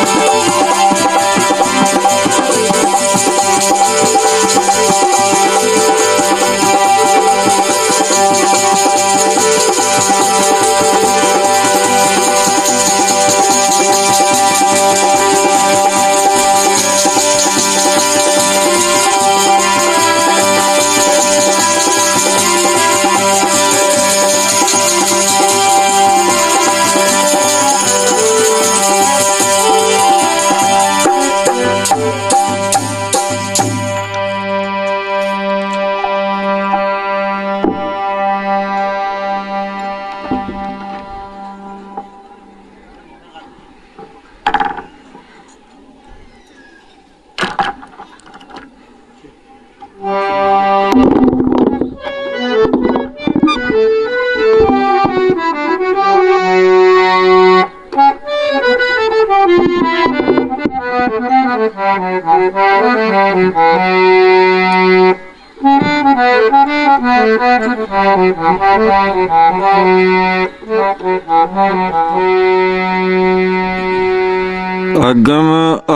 अगम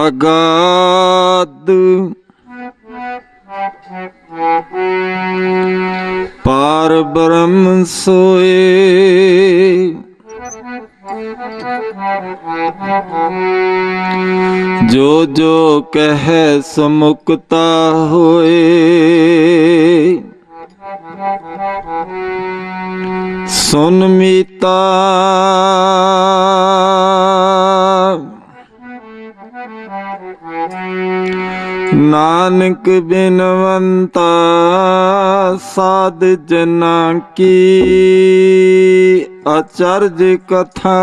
अगाध पार ब्रह्म सोए, जो जो कह समुक्ता होए। सुन मीता नानक बिनवंता साध जना की आचार्य कथा।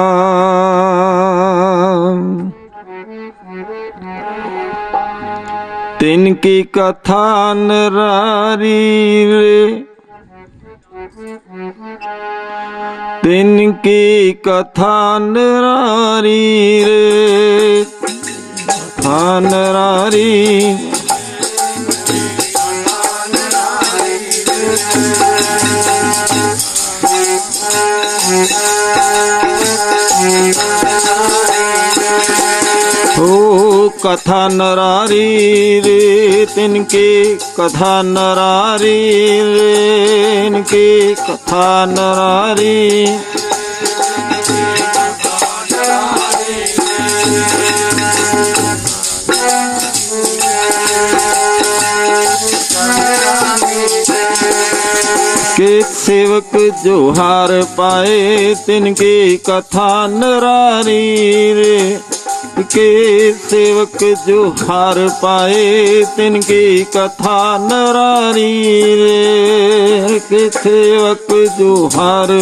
तिनकी कथा नरारी रे, तिनकी कथा नरारी रे, कथा नरारी। ओ कथा नरारी रे, तिनकी कथा नरारी रे, इनकी कथा नरारी। के सेवक जो हार पाए, तिनकी कथा नरारी रे। के सेवक जो हार पाए, तिनकी कथा नरारी रे। के सेवक जो हार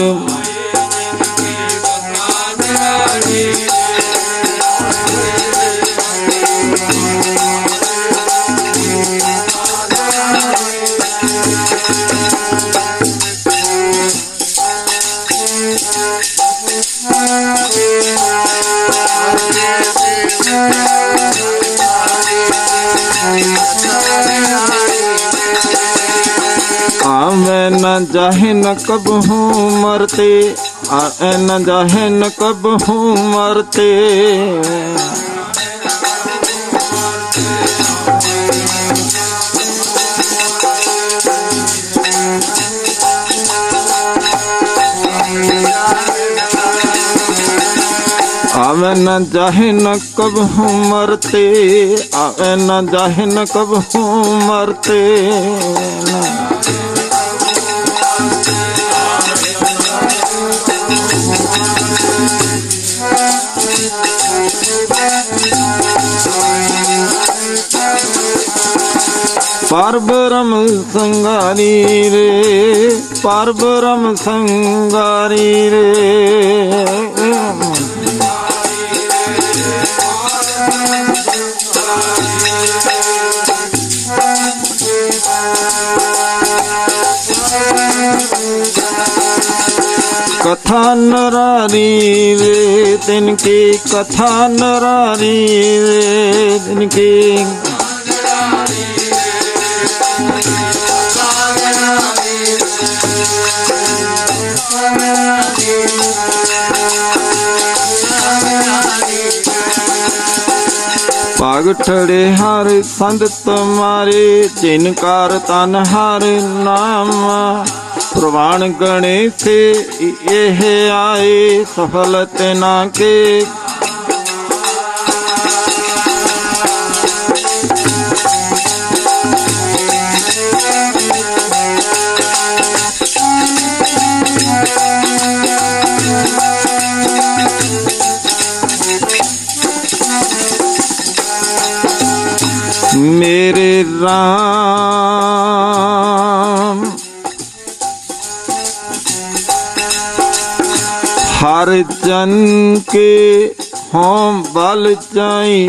आवे न जाहे न कब हूँ मरते, आए न जाहे न कब हूँ मरते। आवे न जाहे न कब हूँ मरते, आवे न जाहे न कब हूँ मरते। पार ब्रह्म संगारी रे, पार ब्रह्म संगारी रे। कथा नरारी रे, तिनकी कथा नरारी रे, तिनकी। ਭਾਗ ਠੜੇ ਹਰ ਸੰਤ ਤੁਮਾਰੇ, ਜਿਨਕਾਰ ਤਨ ਹਰ ਨਾਮ। ਪ੍ਰਵਾਨ ਗਣੇਸ਼ ਇਹ ਆਏ, ਸਫਲ ਤਿਨਾ ਕੇ। मेरे राम हर जन के होम बल जाई,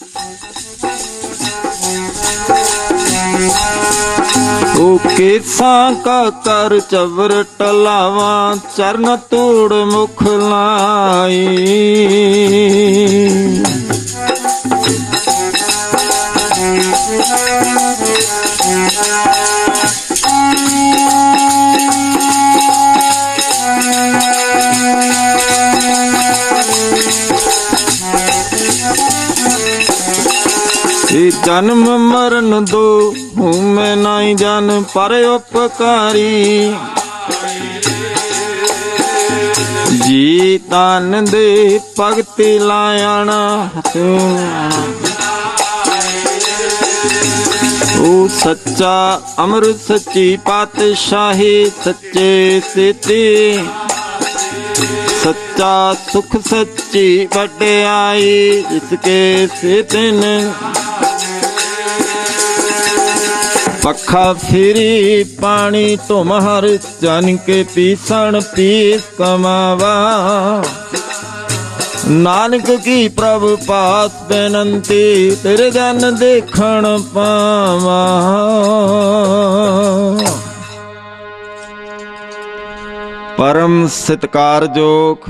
ओ केसा का कर चवर टलावा, चरण तोड़ मुख लाई। जन्म मरण दो हूँ मैं नाई जान, पर उपकारी जी तान दे भगति लायण। ओ सच्चा अमृत सच्ची पातशाही, सच्चे सिद्धि सच्चा सुख सच्ची वड्याई, जिसके सितिन पखा फिरी पानी तुम हर जन के पीसण पीस कमावा। नानक की प्रभु पास बेनंती, तेरे जन देखण पावा। परम सत्कारयोग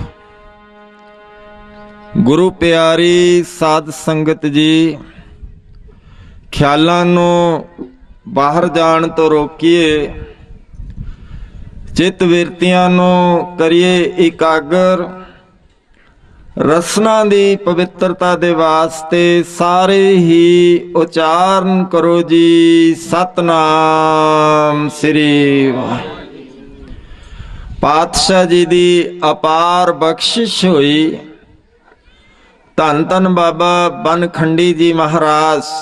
गुरु प्यारी साध संगत जी, ख्यालां नूं बाहर जाण तो रोकीए, चित विरतियां नूं करिए इकागर। रसना दी पवित्रता दे वास्ते सारे ही उचारण करो जी, सतनाम श्री पातशाह जी दी अपार बख्शिश हुई। धन धन बाबा बनखंडी जी महाराज,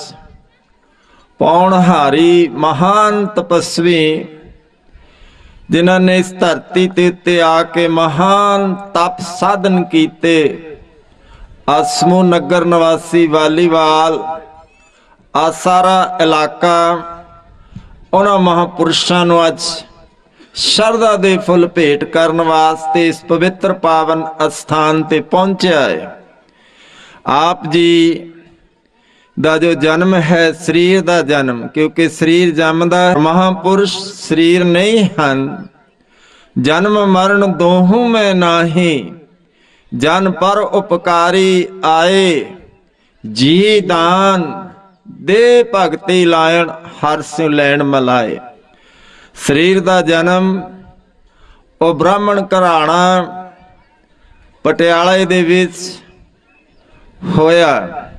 पौणहारी महान तपस्वी, जिन्हों ने इस धरती ते उत्ते आके महान तप साधन कीते। असमू नगर निवासी वालीवाल आ सारा इलाका उन्हां महापुरुषां नूं अज शरदा दे फुल भेंट करन वास्ते इस पवित्र पावन अस्थान ते पहुंचा है। आप जी दा जो जन्म है, शरीर दा जन्म, क्योंकि शरीर जमदा, महापुरुष शरीर नहीं हन। जन्म मरण दोहू में नाही, जन पर उपकारी आए। जी दान दे भगति लायण, हर स्यों लैण मलाए। शरीर दा जन्म ओ ब्राह्मण घराना पटियाले दे विच होया।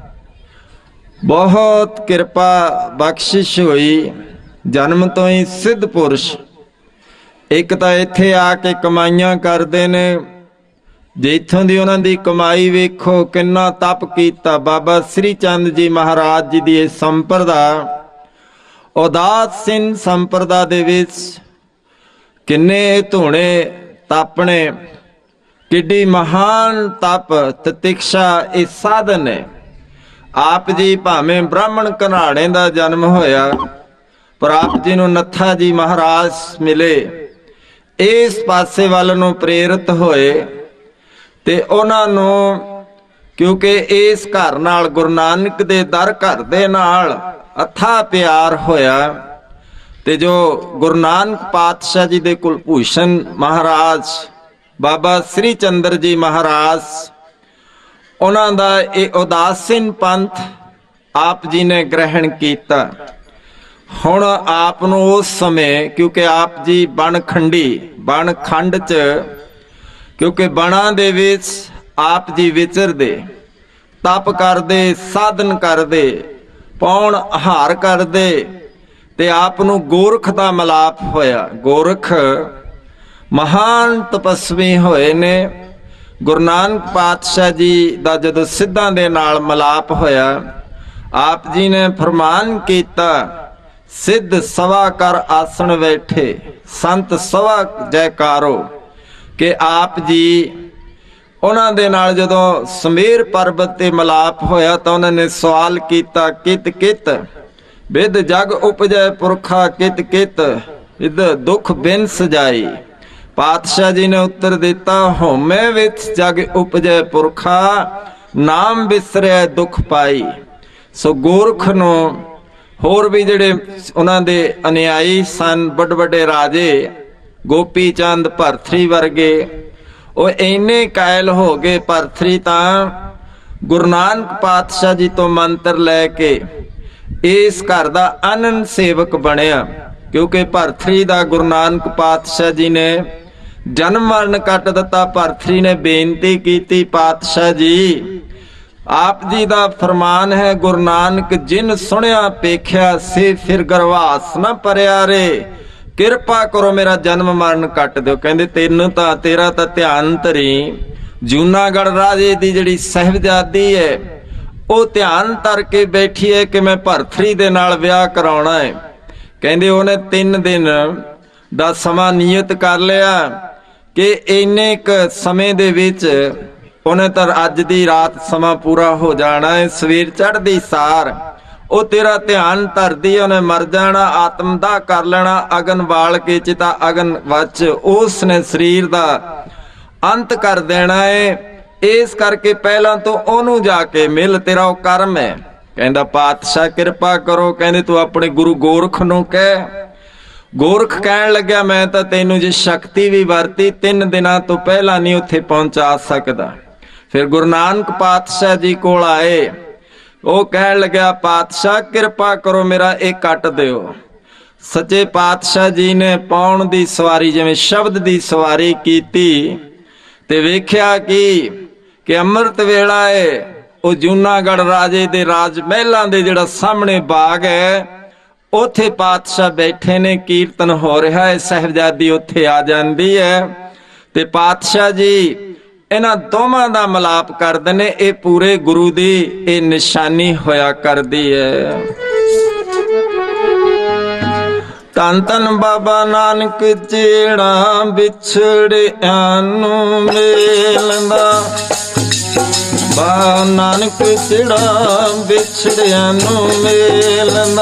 बहुत किरपा बख्शिश हुई। जन्म तो ही सिद्ध पुरुष एक तो इत्थे आके कमाइयां करते ने, जे इत्थों दी उन्हां दी कमाई वेखो किन्ना तप कीता। बाबा श्री चंद जी महाराज जी दी संप्रदा उदास सिंह संप्रदा दे विच किन्ने धूणे तापने, किड्डी महान तप ततिक्षा इह साधन है। आप जी भावें ब्राह्मण घराणे दा जन्म होया, पर आप जी नूं नत्था जी महाराज मिले, इस पासे वाल नूं प्रेरित होए ते उन्हां नूं, क्योंकि इस घर नाल गुरु नानक दे दर घर दे नाल अथा प्यार होया, ते जो गुरु नानक पातशाह जी दे कुलभूषण महाराज बाबा श्री चंद्र जी महाराज, उन्हां दा इह उदासीन पंथ आप जी ने ग्रहण किया। हुण आप नूं उस समय, क्योंकि आप जी बनखंडी बनखंड च, क्योंकि बणा दे विच आप जी विचरदे, ਤਪ ਕਰਦੇ, ਸਾਧਨ ਕਰਦੇ, ਪੌਣ ਆਹਾਰ ਕਰਦੇ ਤੇ ਆਪ ਨੂੰ ਗੋਰਖ ਦਾ ਮਲਾਪ ਹੋਇਆ। ਗੋਰਖ ਮਹਾਨ ਤਪਸਵੀ ਹੋਏ ਨੇ। ਗੁਰੂ ਨਾਨਕ ਪਾਤਸ਼ਾਹ ਜੀ ਦਾ ਜਦੋਂ ਸਿੱਧਾਂ ਦੇ ਨਾਲ ਮਲਾਪ ਹੋਇਆ, ਆਪ ਜੀ ਨੇ ਫਰਮਾਨ ਕੀਤਾ, ਸਿੱਧ ਸਵਾ ਕਰ ਆਸਣ ਬੈਠੇ, ਸੰਤ ਸਵਾ ਜੈਕਾਰੋ। ਕਿ ਆਪ ਜੀ ਉਹਨਾਂ ਦੇ ਨਾਲ ਜਦੋਂ ਸਮੇਰ ਪਰਬਤ ਤੇ ਮਲਾਪ ਹੋਇਆ ਤਾਂ ਉਹਨਾਂ ਨੇ ਸਵਾਲ ਕੀਤਾ, ਕਿਤ ਕਿਤ ਵਿਦ ਜਗ ਉਪਜੈ ਪੁਰਖਾ, ਕਿਤ ਕਿਤ ਵਿਦ ਦੁੱਖ ਬਿਨ ਸਜਾਈ। ਪਾਤਸ਼ਾਹ ਜੀ ਨੇ ਉੱਤਰ ਦਿੱਤਾ, ਹੋਮੈ ਵਿੱਚ ਜਗ ਉਪਜੈ ਪੁਰਖਾ, ਨਾਮ ਵਿਸਰਿਆ ਦੁੱਖ ਪਾਈ। ਸੋ ਗੋਰਖ ਨੂੰ ਹੋਰ ਵੀ ਜਿਹੜੇ ਉਹਨਾਂ ਦੇ ਅਨਿਆਈ ਸਨ, ਵੱਡੇ ਵੱਡੇ ਰਾਜੇ, ਗੋਪੀ ਚੰਦ, ਭਰਥਰੀ ਵਰਗੇ, ਉਹ ਇੰਨੇ ਕਾਇਲ ਹੋ ਗਏ। ਭਰਥਰੀ ਤਾਂ ਗੁਰੂ ਨਾਨਕ ਪਾਤਸ਼ਾਹ ਜੀ ਤੋਂ ਮੰਤਰ ਲੈ ਕੇ ਇਸ ਘਰ ਦਾ ਆਨੰਦ ਸੇਵਕ ਬਣਿਆ, ਕਿਉਂਕਿ ਭਰਥਰੀ ਦਾ ਗੁਰੂ ਨਾਨਕ ਪਾਤਸ਼ਾਹ ਜੀ ਨੇ ਜਨਮ ਮਰਨ ਕੱਟ ਦਿੱਤਾ। ਭਰਥਰੀ ਨੇ ਬੇਨਤੀ ਕੀਤੀ, ਪਾਤਸ਼ਾਹ ਜੀ ਆਪ ਜੀ ਦਾ ਫਰਮਾਨ ਹੈ, ਗੁਰੂ ਨਾਨਕ ਜਿਨ ਸੁਣਿਆ ਪੇਖਿਆ ਸੇ ਫਿਰ ਗਰਵਾਸ ਨਾ ਪਰਿਆ ਰੇ, ਕਿਰਪਾ ਕਰੋ ਮੇਰਾ ਜਨਮ ਮਰਨ ਕੱਟ ਦਿਓ। ਕਹਿੰਦੇ ਤੈਨੂੰ ਤਾਂ ਤੇਰਾ ਤਾਂ ਧਿਆਨ ਧਰੀ ਜੂਨਾਗੜ੍ਹ ਰਾਜੇ ਦੀ ਜਿਹੜੀ ਸਾਹਿਬਜ਼ਾਦੀ ਹੈ ਉਹ ਧਿਆਨ ਧਰ ਕੇ ਬੈਠੀ ਹੈ ਕਿ ਮੈਂ ਭਰਥਰੀ ਦੇ ਨਾਲ ਵਿਆਹ ਕਰਾਉਣਾ ਹੈ। ਕਹਿੰਦੇ ਉਹਨੇ 3 ਦਿਨ ਦਾ ਸਮਾਂ ਨਿਯਤ ਕਰ ਲਿਆ ਕਿ ਇੰਨੇ ਕੁ ਸਮੇਂ ਦੇ ਵਿੱਚ ਉਹਨੇ ਤਾਂ ਅੱਜ ਦੀ ਰਾਤ ਸਮਾਂ ਪੂਰਾ ਹੋ ਜਾਣਾ ਹੈ। ਸਵੇਰ ਚੜ੍ਹਦੀ ਸਾਰ ਉਹ ਤੇਰਾ ਧਿਆਨ ਧਰਦੀ, ਉਹਨੇ ਮਰ ਜਾਣਾ, ਆਤਮਦਾਹ ਕਰ ਲੈਣਾ, ਅਗਨ ਬਾਲ ਕੇ ਚਿਤਾ ਅਗਨ ਵਿੱਚ ਉਸ ਨੇ ਸਰੀਰ ਦਾ ਅੰਤ ਕਰ ਦੇਣਾ ਹੈ। ਇਸ ਕਰਕੇ ਪਹਿਲਾਂ ਤੋਂ ਉਹਨੂੰ ਜਾ ਕੇ ਮਿਲ, ਤੇਰਾ ਉਹ ਕਰਮ ਹੈ। ਕਹਿੰਦਾ ਪਾਤਸ਼ਾਹ ਕਿਰਪਾ ਕਰੋ। ਕਹਿੰਦੇ ਤੂੰ ਆਪਣੇ ਗੁਰੂ ਗੋਰਖ ਨੂੰ ਕਹਿ। ਗੋਰਖ ਕਹਿਣ ਲੱਗਿਆ, ਮੈਂ ਤਾਂ ਤੈਨੂੰ ਜੇ ਸ਼ਕਤੀ ਵੀ ਵਰਤੀ 3 ਦਿਨਾਂ ਤੋਂ ਪਹਿਲਾਂ ਨਹੀਂ ਉੱਥੇ ਪਹੁੰਚਾ ਸਕਦਾ। ਫਿਰ ਗੁਰੂ ਨਾਨਕ ਪਾਤਸ਼ਾਹ ਜੀ ਕੋਲ ਆਏ, ਉਹ ਕਹਿਣ ਲੱਗਿਆ, ਪਾਤਸ਼ਾਹ ਕਿਰਪਾ ਕਰੋ ਮੇਰਾ ਇਹ ਕੱਟ ਦਿਓ। ਸੱਚੇ ਪਾਤਸ਼ਾਹ ਜੀ ਨੇ ਪੌਣ ਦੀ ਸਵਾਰੀ, ਜਿਵੇਂ ਸ਼ਬਦ ਦੀ ਸਵਾਰੀ ਕੀਤੀ ਤੇ ਵੇਖਿਆ ਕਿ ਅੰਮ੍ਰਿਤ ਵੇਲਾ ਹੈ। ਉਹ ਜੂਨਾਗੜ੍ਹ ਰਾਜੇ ਦੇ ਰਾਜ ਮਹਿਲਾਂ ਦੇ ਜਿਹੜਾ ਸਾਹਮਣੇ ਬਾਗ ਹੈ, ਉੱਥੇ ਪਾਤਸ਼ਾਹ ਬੈਠੇ ਨੇ, ਕੀਰਤਨ ਹੋ ਰਿਹਾ ਹੈ, ਸਾਹਿਬਜ਼ਾਦੀ ਉੱਥੇ ਆ ਜਾਂਦੀ ਹੈ ਤੇ ਪਾਤਸ਼ਾਹ ਜੀ ਇਹਨਾਂ ਦੋਵਾਂ ਦਾ ਮਲਾਪ ਕਰਦੇ ਨੇ। ਇਹ ਪੂਰੇ ਗੁਰੂ ਦੀ ਇਹ ਨਿਸ਼ਾਨੀ ਹੋਇਆ ਕਰਦੀ ਹੈ। ਧੰਨ ਧੰਨ ਬਾਬਾ ਨਾਨਕ ਜਿਹੜਾ ਵਿਛੜਿਆਂ ਨੂੰ ਮਿਲਦਾ, ਬਾਬਾ ਨਾਨਕ ਜਿਹੜਾ ਵਿਛੜਿਆਂ ਨੂੰ ਮਿਲਦਾ,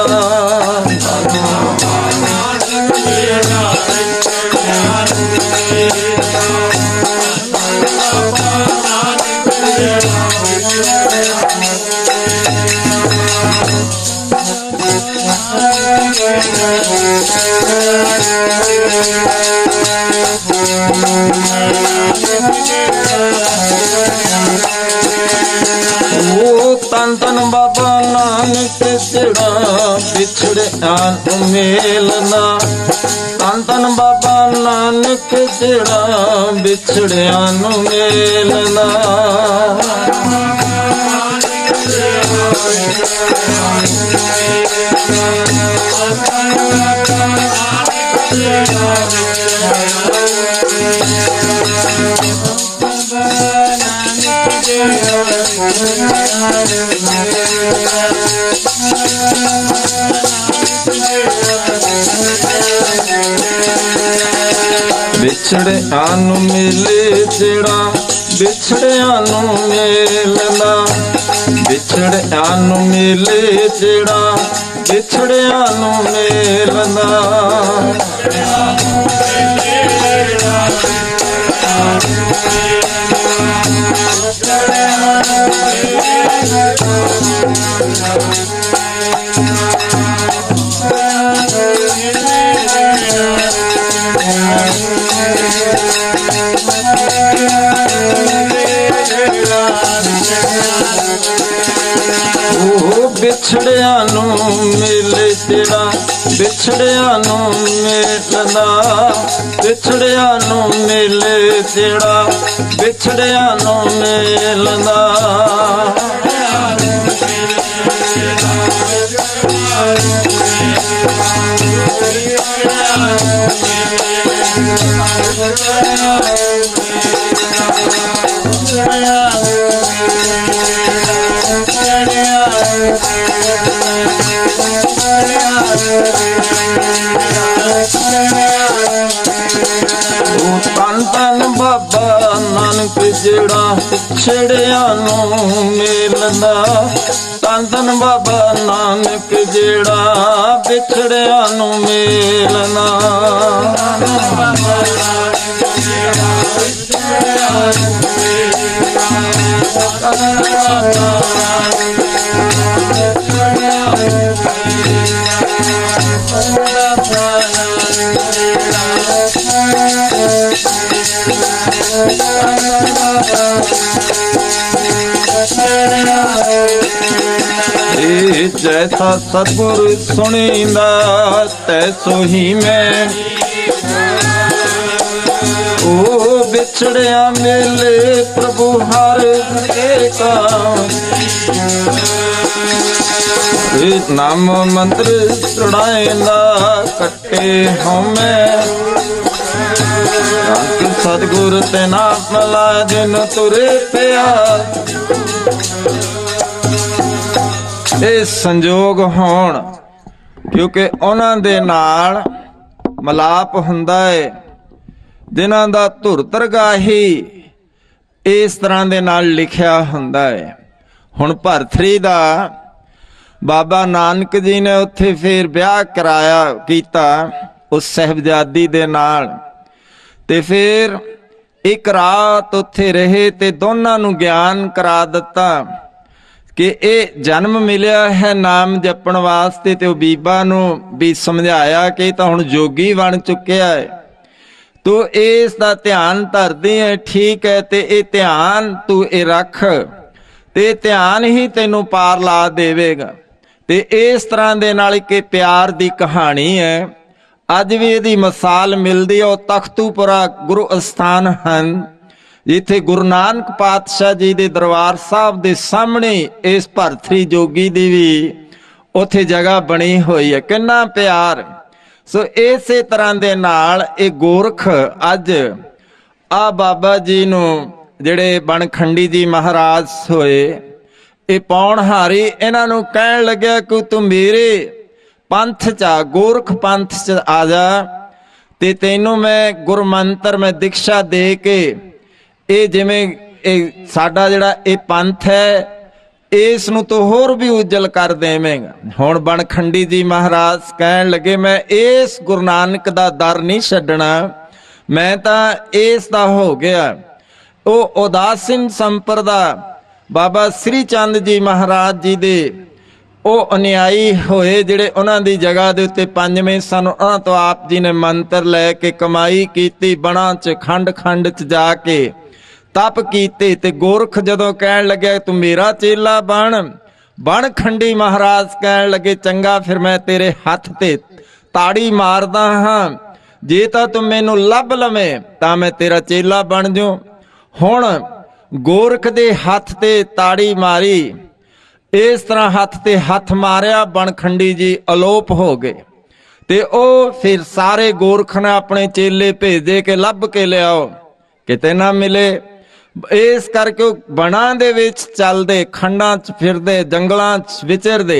ਧੰਨ ਧੰਨ ਬਾਬਾ ਨਾਨਕ ਜਿਹੜਾ ਵਿਛੜਿਆਂ ਨੂੰ ਮਿਲਦਾ, ਧੰਨ ਧੰਨ ਬਾਬਾ ਨਾਨਕ ਜਿਹੜਾ ਵਿਛੜਿਆਂ ਨੂੰ ਮਿਲਦਾ। ਵਿਛੜਿਆਂ ਨੂੰ ਮਿਲੇ ਜਿਹੜਾ ਵਿਛੜਿਆਂ ਨੂੰ ਮਿਲਦਾ, ਵਿਛੜਿਆਂ ਨੂੰ ਮਿਲੇ ਜਿਹੜਾ ਵਿਛੜਿਆਂ ਨੂੰ ਮਿਲਦਾ। ਵਿਛੜਿਆਂ ਨੂੰ ਮਿਲੇ ਜਿਹੜਾ ਵਿਛੜਿਆਂ ਨੂੰ ਮਿਲਦਾ, ਵਿਛੜਿਆਂ ਨੂੰ ਮਿਲੇ ਜਿਹੜਾ ਵਿਛੜਿਆਂ ਨੂੰ ਮਿਲਦਾ। ਧੰਨ ਧੰਨ ਬਾਬਾ ਨਾਨਕ ਜਿਹੜਾ ਵਿਛੜਿਆਂ ਨੂੰ ਮਿਲਦਾ। ਧੰਨ ਧੰਨ ਬਾਬਾ ਨਾਨਕ ਜਿਹੜਾ ਵਿਛੜਿਆਂ ਨੂੰ ਮਿਲਣਾ। जैसा सतगुर सुनींदा तैसो ही मैं, ओ बिछड़िया मिले प्रभु हर एका। नाम मंत्र सुनाएंदा कट्टे होमे, सतगुर ते नाम मला जिन तुरे पिया। ਇਹ ਸੰਜੋਗ ਹੋਣ, ਕਿਉਂਕਿ ਉਹਨਾਂ ਦੇ ਨਾਲ ਮਲਾਪ ਹੁੰਦਾ ਹੈ, ਜਿਨ੍ਹਾਂ ਦਾ ਧੁਰ ਤਰਗਾਹੀ ਇਸ ਤਰ੍ਹਾਂ ਦੇ ਨਾਲ ਲਿਖਿਆ ਹੁੰਦਾ ਹੈ। ਹੁਣ ਭਰਥਰੀ ਦਾ ਬਾਬਾ ਨਾਨਕ ਜੀ ਨੇ ਉੱਥੇ ਫਿਰ ਵਿਆਹ ਕਰਾਇਆ ਕੀਤਾ ਉਸ ਸਾਹਿਬਜ਼ਾਦੀ ਦੇ ਨਾਲ, ਤੇ ਫਿਰ ਇੱਕ ਰਾਤ ਉੱਥੇ ਰਹੇ ਤੇ ਦੋਨਾਂ ਨੂੰ ਗਿਆਨ ਕਰਾ ਦਿੱਤਾ ਕਿ ਇਹ ਜਨਮ ਮਿਲਿਆ ਹੈ ਨਾਮ ਜਪਣ ਵਾਸਤੇ। ਤੇ ਉਹ ਬੀਬਾ ਨੂੰ ਵੀ ਸਮਝਾਇਆ ਕਿ ਇਹ ਤਾਂ ਹੁਣ ਜੋਗੀ ਬਣ ਚੁੱਕਿਆ ਹੈ, ਤੂੰ ਇਸ ਦਾ ਧਿਆਨ ਧਰਦੀ ਹੈ, ਠੀਕ ਹੈ, ਤੇ ਇਹ ਧਿਆਨ ਤੂੰ ਇਹ ਰੱਖ, ਤੇ ਧਿਆਨ ਹੀ ਤੈਨੂੰ ਪਾਰ ਲਾ ਦੇਵੇਗਾ। ਤੇ ਇਸ ਤਰ੍ਹਾਂ ਦੇ ਨਾਲ ਇੱਕ ਪਿਆਰ ਦੀ ਕਹਾਣੀ ਹੈ। ਅੱਜ ਵੀ ਇਹਦੀ ਮਿਸਾਲ ਮਿਲਦੀ ਹੈ। ਉਹ ਤਖਤੂਪੁਰਾ ਗੁਰੂ ਅਸਥਾਨ ਹਨ, ਜਿੱਥੇ ਗੁਰੂ ਨਾਨਕ ਪਾਤਸ਼ਾਹ ਜੀ ਦੇ ਦਰਬਾਰ ਸਾਹਿਬ ਦੇ ਸਾਹਮਣੇ ਇਸ ਭਰਥਰੀ ਜੋਗੀ ਦੀ ਵੀ ਉੱਥੇ ਜਗ੍ਹਾ ਬਣੀ ਹੋਈ ਹੈ। ਕਿੰਨਾ ਪਿਆਰ। ਸੋ ਇਸੇ ਤਰ੍ਹਾਂ ਦੇ ਨਾਲ ਇਹ ਗੋਰਖ ਅੱਜ ਆ ਬਾਬਾ ਜੀ ਨੂੰ ਜਿਹੜੇ ਬਣਖੰਡੀ ਜੀ ਮਹਾਰਾਜ ਹੋਏ, ਇਹ ਪੌਣਹਾਰੀ, ਇਹਨਾਂ ਨੂੰ ਕਹਿਣ ਲੱਗਿਆ ਕਿ ਤੂੰ ਮੇਰੇ ਪੰਥ ਚ ਆ, ਗੋਰਖ ਪੰਥ ਚ ਆ ਜਾ, ਤੇ ਤੈਨੂੰ ਮੈਂ ਗੁਰਮੰਤਰ ਮੈਂ ਦੀਕਸ਼ਾ ਦੇ ਕੇ ਇਹ ਜਿਵੇਂ ਇਹ ਸਾਡਾ ਜਿਹੜਾ ਇਹ ਪੰਥ ਹੈ ਇਸ ਨੂੰ ਤੂੰ ਹੋਰ ਵੀ ਉਜਲ ਕਰ ਦੇਵੇਂਗਾ। ਹੁਣ ਬਣਖੰਡੀ ਜੀ ਮਹਾਰਾਜ ਕਹਿਣ ਲੱਗੇ ਮੈਂ ਇਸ ਗੁਰੂ ਨਾਨਕ ਦਾ ਦਰ ਨਹੀਂ ਛੱਡਣਾ, ਮੈਂ ਤਾਂ ਇਸ ਦਾ ਹੋ ਗਿਆ। ਉਹ ਉਦਾਸੀਨ ਸੰਪਰਦਾ ਬਾਬਾ ਸ੍ਰੀ ਚੰਦ ਜੀ ਮਹਾਰਾਜ ਜੀ ਦੇ ਉਹ ਅਨਿਆਈ ਹੋਏ, ਜਿਹੜੇ ਉਹਨਾਂ ਦੀ ਜਗ੍ਹਾ ਦੇ ਉੱਤੇ ਪੰਜਵੇਂ ਸਨ, ਉਹਨਾਂ ਤੋਂ ਆਪ ਜੀ ਨੇ ਮੰਤਰ ਲੈ ਕੇ ਕਮਾਈ ਕੀਤੀ, ਬਣਾ ਚ ਖੰਡ ਖੰਡ ਚ ਜਾ ਕੇ ਤਪ ਕੀਤੇ। ਤੇ ਗੋਰਖ ਜਦੋਂ ਕਹਿਣ ਲੱਗਿਆ ਤੂੰ ਮੇਰਾ ਚੇਲਾ ਬਣ, ਬਣਖੰਡੀ ਮਹਾਰਾਜ ਕਹਿਣ ਲੱਗੇ ਚੰਗਾ, ਫਿਰ ਮੈਂ ਤੇਰੇ ਹੱਥ ਤੇ ਤਾੜੀ ਮਾਰਦਾ ਹਾਂ, ਜੇ ਤਾਂ ਤੂੰ ਮੈਨੂੰ ਲੱਭ ਲਵੇਂ ਤਾਂ ਮੈਂ ਤੇਰਾ ਚੇਲਾ ਬਣ ਜਾਉ। ਹੁਣ ਗੋਰਖ ਦੇ ਹੱਥ ਤੇ ਤਾੜੀ ਮਾਰੀ, ਇਸ ਤਰ੍ਹਾਂ ਹੱਥ ਤੇ ਹੱਥ ਮਾਰਿਆ, ਬਣਖੰਡੀ ਜੀ ਅਲੋਪ ਹੋ ਗਏ। ਤੇ ਉਹ ਫਿਰ ਸਾਰੇ ਗੋਰਖ ਨੇ ਆਪਣੇ ਚੇਲੇ ਭੇਜੇ ਕਿ ਲੱਭ ਕੇ ਲਿਆਓ, ਕਿਤੇ ਨਾ ਮਿਲੇ। ਇਸ ਕਰਕੇ ਉਹ ਬਣਾ ਦੇ ਵਿੱਚ ਚੱਲਦੇ, ਖੰਡਾਂ 'ਚ ਫਿਰਦੇ, ਜੰਗਲਾਂ 'ਚ ਵਿਚਰਦੇ,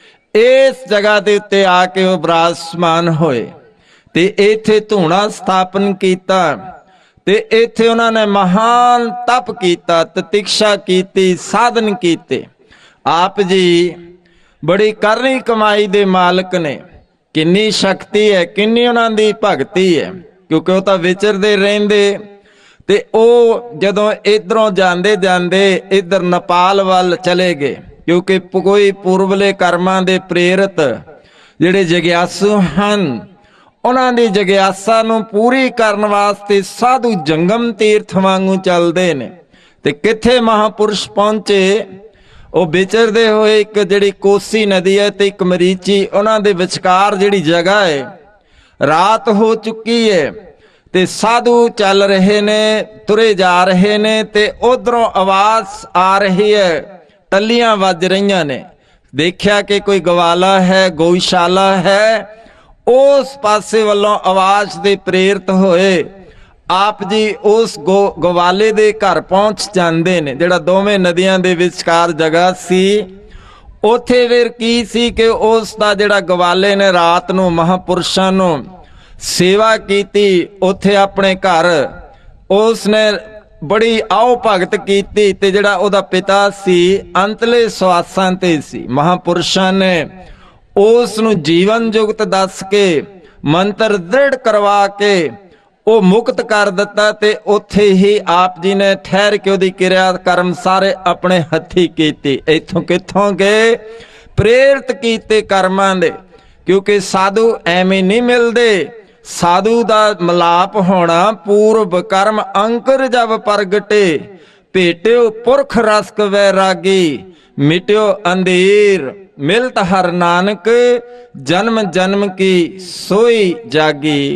ਇਸ ਜਗ੍ਹਾ ਦੇ ਉੱਤੇ ਆ ਕੇ ਉਹ ਬਿਰਾਜਮਾਨ ਹੋਏ ਤੇ ਇੱਥੇ ਧੂਣਾ ਸਥਾਪਨ ਕੀਤਾ। ਤੇ ਇੱਥੇ ਉਹਨਾਂ ਨੇ ਮਹਾਨ ਤਪ ਕੀਤਾ, ਤਤਿਕਸ਼ਾ ਕੀਤੀ, ਸਾਧਨ ਕੀਤੇ। ਆਪ ਜੀ ਬੜੀ ਕਰਨੀ ਕਮਾਈ ਦੇ ਮਾਲਕ ਨੇ। ਕਿੰਨੀ ਸ਼ਕਤੀ ਹੈ, ਕਿੰਨੀ ਉਹਨਾਂ ਦੀ ਭਗਤੀ ਹੈ, ਕਿਉਂਕਿ ਉਹ ਤਾਂ ਵਿਚਰਦੇ ਰਹਿੰਦੇ। ਤੇ ਉਹ ਜਦੋਂ ਇਧਰੋਂ ਜਾਂਦੇ ਜਾਂਦੇ ਇਧਰ ਨੇਪਾਲ ਵੱਲ ਚਲੇ ਗਏ, ਕਿਉਂਕਿ ਕੋਈ ਪੂਰਵਲੇ ਕਰਮਾਂ ਦੇ ਪ੍ਰੇਰਿਤ ਜਿਹੜੇ ਜਗਿਆਸੂ ਹਨ, ਉਹਨਾਂ ਦੀ ਜਗਿਆਸਾ ਨੂੰ ਪੂਰੀ ਕਰਨ ਵਾਸਤੇ ਸਾਧੂ ਜੰਗਮ ਤੀਰਥ ਵਾਂਗੂ ਚੱਲਦੇ ਨੇ। ਤੇ ਕਿੱਥੇ ਮਹਾਪੁਰਸ਼ ਪਹੁੰਚੇ, ਉਹ ਵਿਚਰਦੇ ਹੋਏ ਇੱਕ ਜਿਹੜੀ ਕੋਸੀ ਨਦੀ ਹੈ ਤੇ ਇੱਕ ਮਰੀਚੀ, ਉਹਨਾਂ ਦੇ ਵਿਚਕਾਰ ਜਿਹੜੀ ਜਗ੍ਹਾ ਹੈ, ਰਾਤ ਹੋ ਚੁੱਕੀ ਹੈ ਤੇ ਸਾਧੂ ਚੱਲ ਰਹੇ ਨੇ, ਤੁਰੇ ਜਾ ਰਹੇ ਨੇ, ਤੇ ਉਧਰੋਂ ਆਵਾਜ਼ ਆ ਰਹੀ ਹੈ, ਟੱਲੀਆਂ ਵੱਜ ਰਹੀਆਂ ਨੇ। ਦੇਖਿਆ ਕਿ ਕੋਈ ਗਵਾਲਾ ਹੈ, ਗਊਸ਼ਾਲਾ ਹੈ। ਉਸ ਪਾਸੇ ਵੱਲੋਂ ਆਵਾਜ਼ ਦੇ ਪ੍ਰੇਰਿਤ ਹੋਏ ਆਪ ਜੀ ਉਸ ਗਵਾਲੇ ਦੇ ਘਰ ਪਹੁੰਚ ਜਾਂਦੇ ਨੇ, ਜਿਹੜਾ ਦੋਵੇਂ ਨਦੀਆਂ ਦੇ ਵਿਚਕਾਰ ਜਗ੍ਹਾ ਸੀ। ਉੱਥੇ ਫਿਰ ਕੀ ਸੀ ਕਿ ਉਸ ਦਾ ਜਿਹੜਾ ਗਵਾਲੇ ਨੇ ਰਾਤ ਨੂੰ ਮਹਾਂਪੁਰਸ਼ਾਂ ਨੂੰ ਸੇਵਾ ਕੀਤੀ। ਉੱਥੇ ਆਪਣੇ ਘਰ ਉਸ ਨੇ ਬੜੀ ਆਓ ਭਗਤ ਕੀਤੀ ਤੇ ਜਿਹੜਾ ਉਹਦਾ ਪਿਤਾ ਸੀ ਅੰਤਲੇ ਸਵਾਸਾਂ ਤੇ ਸੀ। ਮਹਾਂਪੁਰਸ਼ਾਂ ਨੇ ਉਸ ਨੂੰ ਜੀਵਨ ਜੁਗਤ ਦੱਸ ਕੇ ਮੰਤਰ ਦ੍ਰਿੜ ਕਰਵਾ ਕੇ ਉਹ ਮੁਕਤ ਕਰ ਦਿੱਤਾ ਤੇ ਉੱਥੇ ਹੀ ਆਪ ਜੀ ਨੇ ਠਹਿਰ ਕੇ ਉਹਦੀ ਕਿਰਿਆ ਕਰਮ ਸਾਰੇ ਆਪਣੇ ਹੱਥੀ ਕੀਤੇ। ਇੱਥੋਂ ਕਿੱਥੋਂ ਗਏ? ਪ੍ਰੇਰਿਤ ਕੀਤੇ ਕਰਮਾਂ ਦੇ, ਕਿਉਂਕਿ ਸਾਧੂ ਐਵੇਂ ਨਹੀਂ ਮਿਲਦੇ। ਸਾਧੂ ਦਾ ਮਿਲਾਪ ਹੋਣਾ ਪੂਰਬ ਕਰਮ ਅੰਕੁਰ ਜਬ ਪ੍ਰਗਟੇ, ਭੇਟਿਓ ਪੁਰਖ ਰਸਕ ਵੈਰਾਗੀ, ਮਿਟਿਓ ਅੰਧੇਰ ਮਿਲਤ ਹਰ ਨਾਨਕ, ਜਨਮ ਜਨਮ ਕੀ ਸੋਈ ਜਾਗੀ।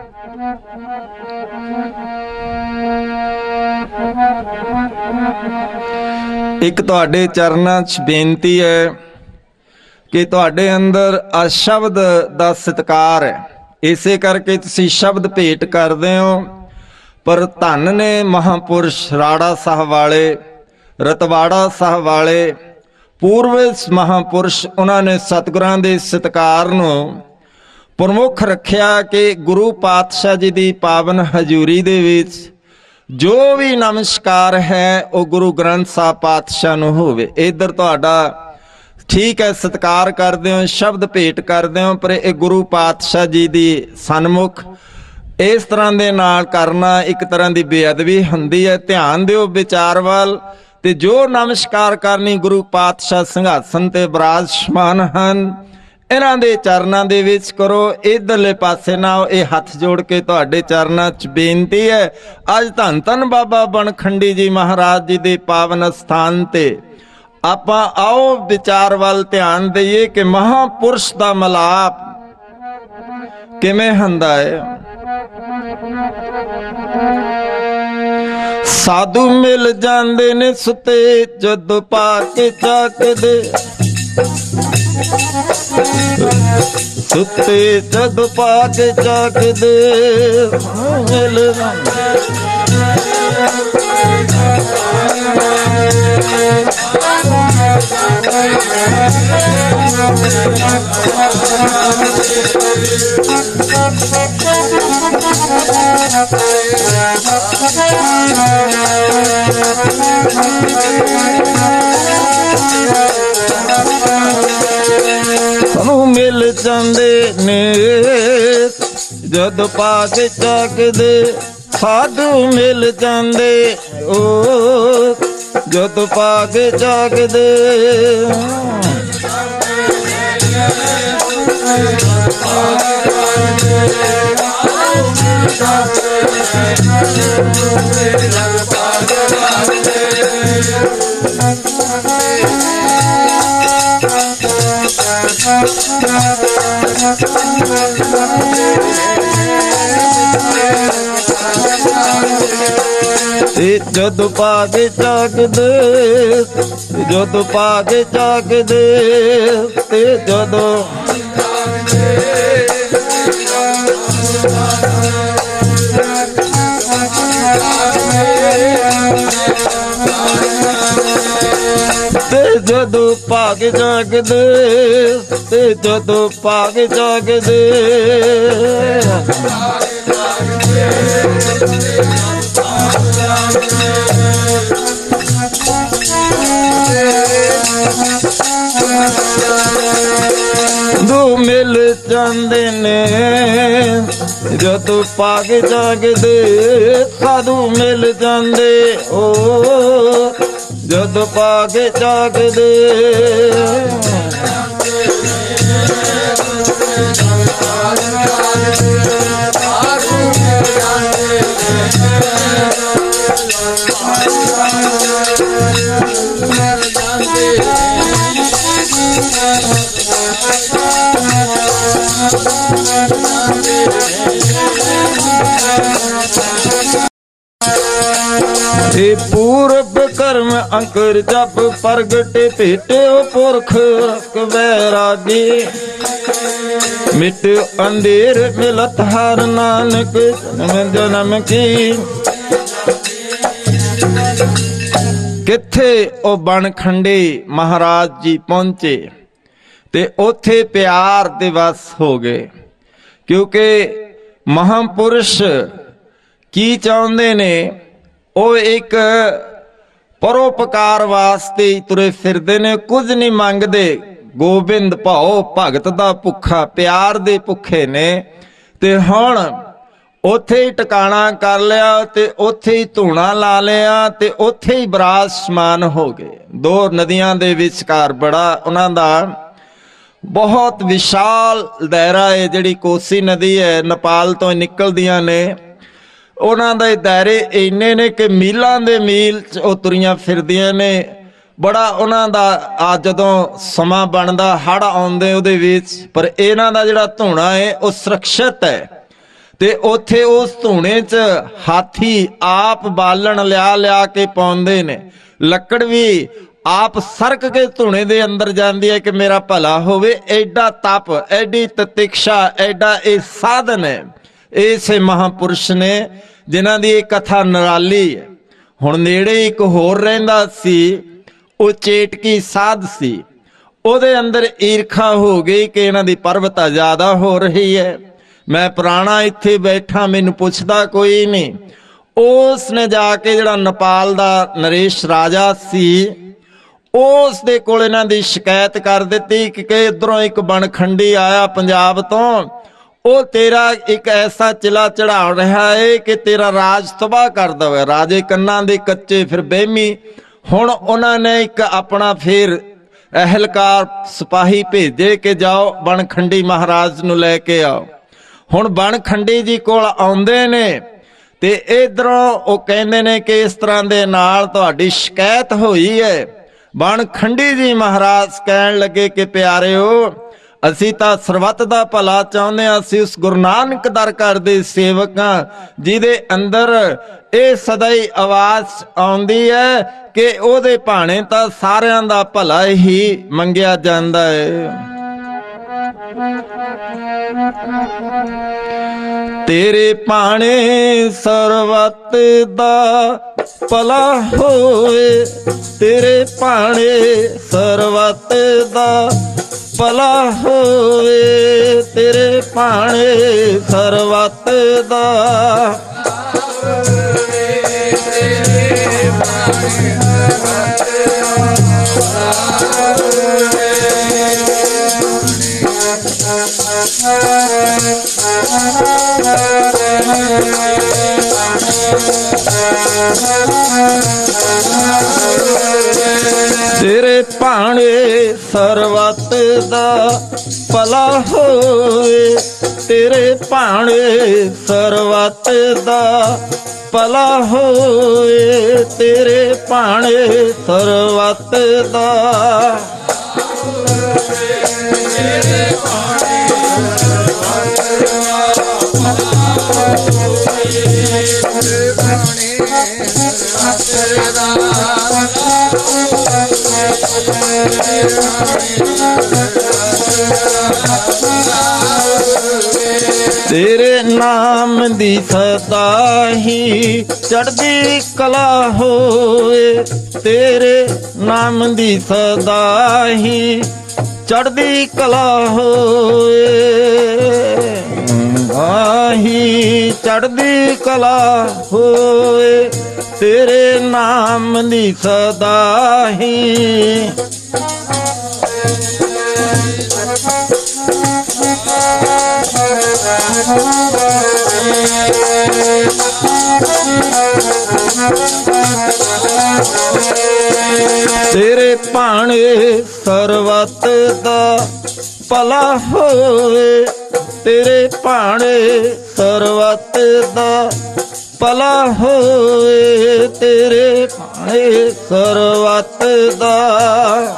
ਇੱਕ ਤੁਹਾਡੇ ਚਰਨਾਂ 'ਚ ਬੇਨਤੀ ਹੈ ਕਿ ਤੁਹਾਡੇ ਅੰਦਰ ਆ ਸ਼ਬਦ ਦਾ ਸਤਿਕਾਰ ਹੈ, ਇਸੇ ਕਰਕੇ ਤੁਸੀਂ ਸ਼ਬਦ ਭੇਟ ਕਰਦੇ ਹੋ। ਪਰ ਧੰਨ ਨੇ ਮਹਾਂਪੁਰਸ਼ ਰਾੜਾ ਸਾਹਿਬ ਵਾਲੇ, ਰਤਵਾੜਾ ਸਾਹਿਬ ਵਾਲੇ, ਪੂਰਵਜ ਮਹਾਂਪੁਰਸ਼, ਉਹਨਾਂ ਨੇ ਸਤਿਗੁਰਾਂ ਦੇ ਸਤਿਕਾਰ ਨੂੰ ਪ੍ਰਮੁੱਖ ਰੱਖਿਆ ਕਿ ਗੁਰੂ ਪਾਤਸ਼ਾਹ ਜੀ ਦੀ ਪਾਵਨ ਹਜ਼ੂਰੀ ਦੇ ਵਿੱਚ ਜੋ ਵੀ ਨਮਸਕਾਰ ਹੈ ਉਹ ਗੁਰੂ ਗ੍ਰੰਥ ਸਾਹਿਬ ਪਾਤਸ਼ਾਹ ਨੂੰ ਹੋਵੇ। ਇੱਧਰ ਤੁਹਾਡਾ ਠੀਕ ਹੈ ਸਤਿਕਾਰ ਕਰਦੇ ਹੋ, ਸ਼ਬਦ ਭੇਟ ਕਰਦੇ ਹੋ, ਪਰ ਇਹ ਗੁਰੂ ਪਾਤਸ਼ਾਹ ਜੀ ਦੀ ਸਨਮੁਖ ਇਸ ਤਰ੍ਹਾਂ ਦੇ ਨਾਲ ਕਰਨਾ ਇੱਕ ਤਰ੍ਹਾਂ ਦੀ ਬੇਅਦਬੀ ਹੁੰਦੀ ਹੈ। ਧਿਆਨ ਦਿਓ ਵਿਚਾਰ ਵੱਲ। ਤੇ ਜੋ ਨਮਸਕਾਰ ਕਰਨੀ ਗੁਰੂ ਪਾਤਸ਼ਾਹ ਸਿੰਘਾਸਨ ਤੇ ਬਿਰਾਜਮਾਨ ਹਨ, ਇਹਨਾਂ ਦੇ ਚਰਨਾਂ ਦੇ ਵਿੱਚ ਕਰੋ। ਇਧਰਲੇ ਪਾਸੇ ਨਾ ਇਹ ਹੱਥ ਜੋੜ ਕੇ ਤੁਹਾਡੇ ਚਰਨਾਂ 'ਚ ਬੇਨਤੀ ਹੈ। ਅੱਜ ਧੰਨ ਧੰਨ ਬਾਬਾ ਬਣਖੰਡੀ ਜੀ ਮਹਾਰਾਜ ਜੀ ਦੇ ਪਾਵਨ ਸਥਾਨ ਤੇ ਆਪਾਂ ਆਓ ਵਿਚਾਰ ਵੱਲ ਧਿਆਨ ਦਈਏ ਕਿ ਮਹਾਂਪੁਰਸ਼ ਦਾ ਮਿਲਾਪ ਕਿਵੇਂ ਹੁੰਦਾ ਹੈ। ਸਾਧੂ ਮਿਲ ਜਾਂਦੇ ਨੇ ਸੁੱਤੇ ਜਦੋਂ ਪਾ ਕੇ ਜਾਗਦੇ, ਸੁੱਤੇ ਜਦੋਂ ਪਾ ਕੇ ਜਾਗਦੇ ਮਿਲ ਸਾਨੂੰ ਮਿਲ ਜਾਂਦੇ ਨੇ ਜਦੋਂ ਪਾ ਕੇ ਜਾਗਦੇ, ਸਾਧੂ ਮਿਲ ਜਾਂਦੇ ਓ ਜਦੋਂ ਪਾ ਕੇ ਜਾਗਦੇ। ਤੇ ਜਦੋਂ ਪਾ ਕੇ ਜਾਗਦੇ, ਜਦੋਂ ਪਾ ਕੇ ਜਾਗਦੇ, ਤੇ ਜਦੋਂ ਤੇ ਜਦੋਂ ਪਾ ਕੇ ਜਾਗਦੇ, ਤੇ ਜਦੋਂ ਪਾ ਕੇ ਜਾਗਦੇ, ਦੋ ਮਿਲ ਜਾਂਦੇ ਨੇ ਜਦੋਂ ਪਾ ਕੇ ਜਾਗਦੇ, ਸਾਧੂ ਮਿਲ ਜਾਂਦੇ ਓ ਜਦੋਂ ਪਾ ਕੇ ਜਾਗਦੇ। ਇਹ ਪੂਰਬ ਕਰਮ ਅੰਕੁਰ ਜਪ ਪ੍ਰਗਟੇ ਭੇਟਿਓ ਪੁਰਖ ਰਖ ਵੈਰਾਗੀ। ਮਿਟ ਅੰਧੇਰ ਮਿਲਤ ਹਰ ਨਾਨਕ ਜਨਮ ਜਨਮ ਕੀ। ਕਿੱਥੇ ਉਹ ਬਣਖੰਡੀ ਮਹਾਰਾਜ ਜੀ ਪਹੁੰਚੇ ਤੇ ਉੱਥੇ ਪਿਆਰ ਦੇ ਵਸ ਹੋ ਗਏ, ਕਿਉਂਕਿ ਮਹਾਂਪੁਰਸ਼ ਕੀ ਚਾਹੁੰਦੇ ਨੇ, ਉਹ ਇੱਕ ਪਰਉਪਕਾਰ ਵਾਸਤੇ ਹੀ ਤੁਰੇ ਫਿਰਦੇ ਨੇ, ਕੁਝ ਨਹੀਂ ਮੰਗਦੇ। ਗੋਬਿੰਦ ਭਾਉ ਭਗਤ ਦਾ ਭੁੱਖਾ, ਪਿਆਰ ਦੇ ਭੁੱਖੇ ਨੇ। ਤੇ ਹੁਣ ਉੱਥੇ ਹੀ ਟਿਕਾਣਾ ਕਰ ਲਿਆ ਤੇ ਉੱਥੇ ਹੀ ਧੂਣਾ ਲਾ ਲਿਆ ਤੇ ਉੱਥੇ ਹੀ ਬਿਰਾਜਮਾਨ ਹੋ ਗਏ। ਦੋ ਨਦੀਆਂ ਦੇ ਵਿਚਕਾਰ ਬੜਾ ਉਹਨਾਂ ਦਾ ਬਹੁਤ ਵਿਸ਼ਾਲ ਦਾਇਰਾ ਹੈ। ਜਿਹੜੀ ਕੋਸੀ ਨਦੀ ਹੈ ਨੇਪਾਲ ਤੋਂ ਨਿਕਲਦੀਆਂ ਨੇ, ਉਹਨਾਂ ਦੇ ਦਾਇਰੇ ਇੰਨੇ ਨੇ ਕਿ ਮੀਲਾਂ ਦੇ ਮੀਲ ਉਹ ਤੁਰੀਆਂ ਫਿਰਦੀਆਂ ਨੇ। ਬੜਾ ਉਹਨਾਂ ਦਾ ਆ ਜਦੋਂ ਸਮਾਂ ਬਣਦਾ, ਹੜ੍ਹ ਆਉਂਦੇ ਉਹਦੇ ਵਿੱਚ, ਪਰ ਇਹਨਾਂ ਦਾ ਜਿਹੜਾ ਧੂਣਾ ਹੈ ਉਹ ਸੁਰੱਖਿਅਤ ਹੈ। ਤੇ ਉੱਥੇ ਉਸ ਧੂਣੇ 'ਚ ਹਾਥੀ ਆਪ ਬਾਲਣ ਲਿਆ ਕੇ ਪਾਉਂਦੇ ਨੇ, ਲੱਕੜ ਵੀ ਆਪ ਸਰਕ ਕੇ ਧੂਣੇ ਦੇ ਅੰਦਰ ਜਾਂਦੀ ਹੈ ਕਿ ਮੇਰਾ ਭਲਾ ਹੋਵੇ। ਐਡਾ ਤਪ, ਐਡੀ ਤਤਿਕਸ਼ਾ, ਐਡਾ ਇਹ ਸਾਧਨ ਹੈ ਇਸੇ ਮਹਾਂਪੁਰਸ਼ ਨੇ, ਜਿਨ੍ਹਾਂ ਦੀ ਇਹ ਕਥਾ ਨਿਰਾਲੀ ਹੈ। ਹੁਣ ਨੇੜੇ ਇੱਕ ਹੋਰ ਰਹਿੰਦਾ ਸੀ, ਉਹ ਚੇਟਕੀ ਸਾਧ ਸੀ। ਉਹਦੇ ਅੰਦਰ ਈਰਖਾ ਹੋ ਗਈ ਕਿ ਇਹਨਾਂ ਦੀ ਪਰਵਤਾ ਜ਼ਿਆਦਾ ਹੋ ਰਹੀ ਹੈ, ਮੈਂ ਪੁਰਾਣਾ ਇੱਥੇ ਬੈਠਾ, ਮੈਨੂੰ ਪੁੱਛਦਾ ਕੋਈ ਨਹੀਂ। ਉਸ ਨੇ ਜਾ ਕੇ ਜਿਹੜਾ ਨੇਪਾਲ ਦਾ ਨਰੇਸ਼ ਰਾਜਾ ਸੀ, ਉਸ ਦੇ ਕੋਲ ਇਹਨਾਂ ਦੀ ਸ਼ਿਕਾਇਤ ਕਰ ਦਿੱਤੀ ਕਿ ਇੱਧਰੋਂ ਇੱਕ ਬਣਖੰਡੀ ਆਇਆ ਪੰਜਾਬ ਤੋਂ, ਉਹ ਤੇਰਾ ਇੱਕ ਐਸਾ ਚਿਲਾ ਚੜਾ ਰਿਹਾ ਹੈ ਕਿ ਤੇਰਾ ਰਾਜ ਤਬਾਹ ਕਰ ਦਵੇ। ਰਾਜੇ ਕੰਨਾਂ ਦੇ ਕੱਚੇ, ਫਿਰ ਬਹਿਮੀ। ਹੁਣ ਉਹਨਾਂ ਨੇ ਇੱਕ ਆਪਣਾ ਫਿਰ ਅਹਿਲਕਾਰ ਸਿਪਾਹੀ ਭੇਜੇ ਕਿ ਜਾਓ ਬਣਖੰਡੀ ਮਹਾਰਾਜ ਨੂੰ ਲੈ ਕੇ ਆਓ। ਹੁਣ ਬਣਖੰਡੀ ਜੀ ਕੋਲ ਆਉਂਦੇ ਨੇ ਤੇ ਇਧਰੋਂ ਉਹ ਕਹਿੰਦੇ ਨੇ ਕਿ ਇਸ ਤਰ੍ਹਾਂ ਦੇ ਨਾਲ ਤੁਹਾਡੀ ਸ਼ਿਕਾਇਤ ਹੋਈ ਹੈ। ਬਣਖੰਡੀ ਜੀ ਮਹਾਰਾਜ ਕਹਿਣ ਲੱਗੇ ਕਿ ਪਿਆਰਿਓ, ਅਸੀਂ ਤਾਂ ਸਰਬੱਤ ਦਾ ਭਲਾ ਚਾਹੁੰਦੇ ਹਾਂ, ਅਸੀਂ ਉਸ ਗੁਰੂ ਨਾਨਕ ਦਰ ਘਰ ਦੇ ਸੇਵਕ ਹਾਂ ਜਿਹਦੇ ਅੰਦਰ ਇਹ ਸਦਾ ਹੀ ਆਵਾਜ਼ ਆਉਂਦੀ ਹੈ ਕਿ ਉਹਦੇ ਭਾਣੇ ਤਾਂ ਸਾਰਿਆਂ ਦਾ ਭਲਾ ਹੀ ਮੰਗਿਆ ਜਾਂਦਾ ਹੈ। ਤੇਰੇ ਭਾਣੇ ਸਰਬੱਤ ਦਾ ਭਲਾ ਹੋਏ, ਤੇਰੇ ਭਾਣੇ ਸਰਬੱਤ ਦਾ ਭਲਾ ਹੋਵੇ, ਤੇਰੇ ਭਾਣੇ ਸਰਬੱਤ ਦਾ ਤੇਰੇ ਭਾਣੇ ਸਰਬੱਤ ਦਾ ਭਲਾ ਹੋਵੇ, ਤੇਰੇ ਭਾਣੇ ਸਰਬੱਤ ਦਾ ਭਲਾ ਹੋਵੇ, ਤੇਰੇ ਭਾਣੇ ਸਰਬੱਤ ਦਾ ਤੇਰੇ ਨਾਮ ਦੀ ਸਦਾ ਹੀ ਚੜ੍ਹਦੀ ਕਲਾ ਹੋਏ, ਤੇਰੇ ਨਾਮ ਦੀ ਸਦਾ ਹੀ ਚੜ੍ਹਦੀ ਕਲਾ ਹੋਏ, ਆਹੀ ਚੜ੍ਹਦੀ ਕਲਾ ਹੋਏ, ਤੇਰੇ ਨਾਮ ਦੀ ਸਦਾ ਹੀ ਤੇਰੇ ਭਾਣੇ ਸਰਬੱਤ ਦਾ ਭਲਾ ਹੋਵੇ, ਤੇਰੇ ਭਾਣੇ ਸਰਬੱਤ ਦਾ ਭਲਾ ਹੋਵੇ, ਤੇਰੇ ਭਾਣੇ ਸਰਬੱਤ ਦਾ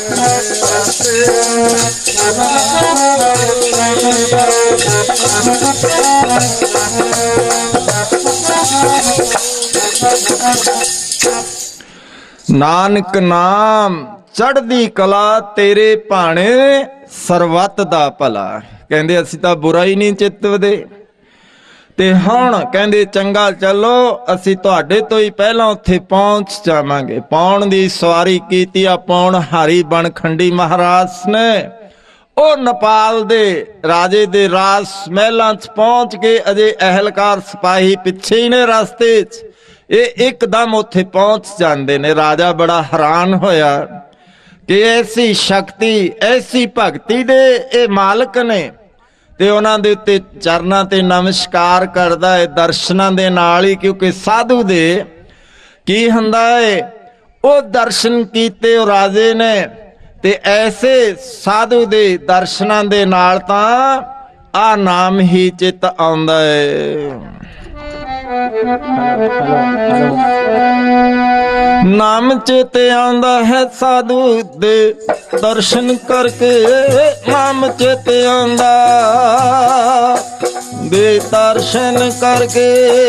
ਨਾਨਕ ਨਾਮ ਚੜ੍ਹਦੀ ਕਲਾ ਤੇਰੇ ਭਾਣੇ ਸਰਬੱਤ ਦਾ ਭਲਾ। ਕਹਿੰਦੇ ਅਸੀਂ ਤਾਂ ਬੁਰਾ ਹੀ ਨਹੀਂ ਚਿਤਵਦੇ, ਤੇ ਹੁਣ ਕਹਿੰਦੇ ਚੰਗਾ ਚਲੋ ਅਸੀਂ ਤੁਹਾਡੇ ਤੋਂ ਹੀ ਪਹਿਲਾਂ ਉੱਥੇ ਪਹੁੰਚ ਜਾਵਾਂਗੇ। ਪਾਉਣ ਦੀ ਸਵਾਰੀ ਕੀਤੀ ਆ ਪੌਣ ਹਾਰੀ ਬਣਖੰਡੀ ਮਹਾਰਾਜ ਨੇ। ਉਹ ਨੇਪਾਲ ਦੇ ਰਾਜੇ ਦੇ ਰਾਜ ਮਹਿਲਾਂ 'ਚ ਪਹੁੰਚ ਕੇ ਅਜੇ ਅਹਿਲਕਾਰ ਸਿਪਾਹੀ ਪਿੱਛੇ ਹੀ ਨੇ ਰਸਤੇ 'ਚ। ਇਹ ਇੱਕਦਮ ਉੱਥੇ ਪਹੁੰਚ ਜਾਂਦੇ ਨੇ। ਰਾਜਾ ਬੜਾ ਹੈਰਾਨ ਹੋਇਆ ਕਿ ਐਸੀ ਸ਼ਕਤੀ ਐਸੀ ਭਗਤੀ ਦੇ ਇਹ ਮਾਲਕ ਨੇ, ਤੇ ਉਹਨਾਂ ਦੇ ਉੱਤੇ ਚਰਨਾਂ ਤੇ ਨਮਸਕਾਰ ਕਰਦਾ ਹੈ ਦਰਸ਼ਨਾਂ ਦੇ ਨਾਲ ਹੀ। ਕਿਉਂਕਿ ਸਾਧੂ ਦੇ ਕੀ ਹੁੰਦਾ ਹੈ, ਉਹ ਦਰਸ਼ਨ ਕੀਤੇ ਉਹ ਰਾਜੇ ਨੇ, ਤੇ ਐਸੇ ਸਾਧੂ ਦੇ ਦਰਸ਼ਨਾਂ ਦੇ ਨਾਲ ਤਾਂ ਆ ਨਾਮ ਹੀ ਚਿੱਤ ਆਉਂਦਾ ਹੈ। ਨਾਮ ਚੇਤੇ ਆਉਂਦਾ ਹੈ ਸਾਧੂ ਦੇ ਦਰਸ਼ਨ ਕਰਕੇ, ਨਾਮ ਚੇਤੇ ਆਉਂਦਾ ਦੇ ਦਰਸ਼ਨ ਕਰਕੇ।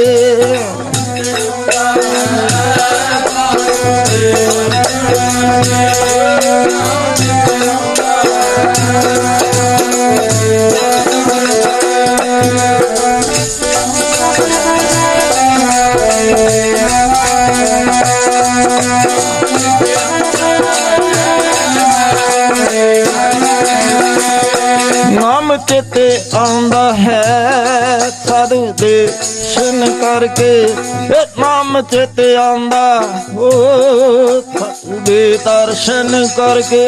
ਨਾਮ ਚੇਤੇ ਆਉਂਦਾ ਹੈ ਸਾਧੂ ਦੇ ਦਰਸ਼ਨ ਕਰਕੇ, ਨਾਮ ਚੇਤੇ ਆਉਂਦਾ ਓ ਸਾਧੂ ਦੇ ਦਰਸ਼ਨ ਕਰਕੇ।